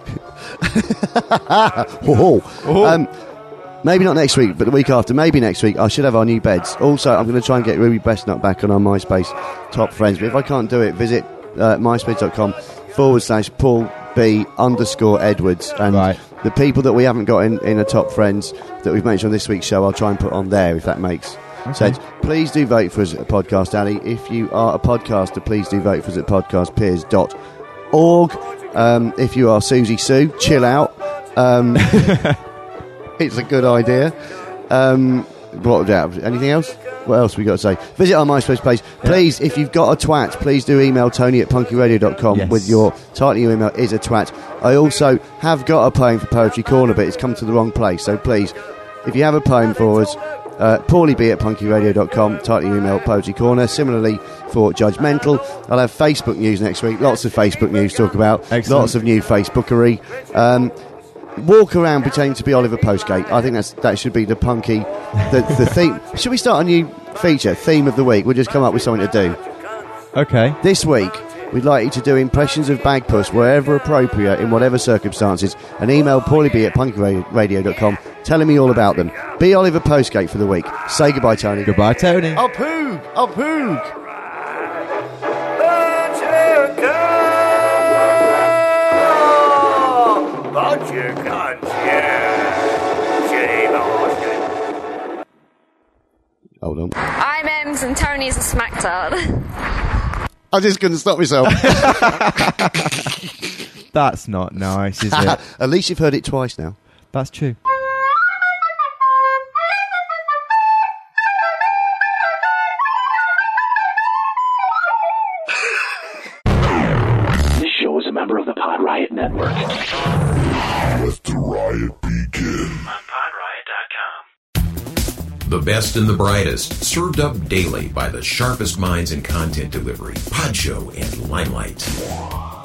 Speaker 3: Ho, ho. Um, maybe not next week, but the week after. Maybe next week. I should have our new beds. Also, I'm going to try and get Ruby Bestnut back on our MySpace top friends. But if I can't do it, visit uh, myspace.com forward slash Paul B underscore Edwards. And
Speaker 4: Right.
Speaker 3: the people that we haven't got in, in a top friends that we've mentioned on this week's show, I'll try and put on there if that makes sense. Please do vote for us at Podcast Alley. If you are a podcaster, please do vote for us at podcast peers dot org. Um, if you are Susie Sue, chill out. Um, it's a good idea. Um, what about anything else? What else we got to say? Visit our MySpace page. Please, if you've got a twat, please do email Tony at punky radio dot com
Speaker 4: Yes.
Speaker 3: with your title of your email is a twat. I also have got a poem for Poetry Corner, but it's come to the wrong place. So please, if you have a poem for us, uh, paulieb at punky radio dot com, title of your email Poetry Corner. Similarly for Judgmental, I'll have Facebook news next week. Lots of Facebook news to talk about.
Speaker 4: Excellent.
Speaker 3: Lots of new Facebookery. Um, walk around pretending to be Oliver Postgate. I think that's that should be the punky, the, the theme. Should we start a new feature? Theme of the week. We'll just come up with something to do.
Speaker 4: Okay.
Speaker 3: This week, we'd like you to do impressions of Bagpuss wherever appropriate, in whatever circumstances, and email paulieb at punky radio dot com telling me all about them. Be Oliver Postgate for the week. Say goodbye, Tony.
Speaker 4: Goodbye, Tony.
Speaker 3: I'll poog! I'll poog! Hold on.
Speaker 11: I'm Ems and Tony's a smack-tard.
Speaker 3: I just couldn't stop myself.
Speaker 4: That's not nice, is it?
Speaker 3: At least you've heard it twice now.
Speaker 4: That's true.
Speaker 12: This show is a member of the Pod Riot Network.
Speaker 10: Let the riot begin.
Speaker 12: On pod riot dot com.
Speaker 13: The best and the brightest, served up daily by the sharpest minds in content delivery, Podshow and Limelight.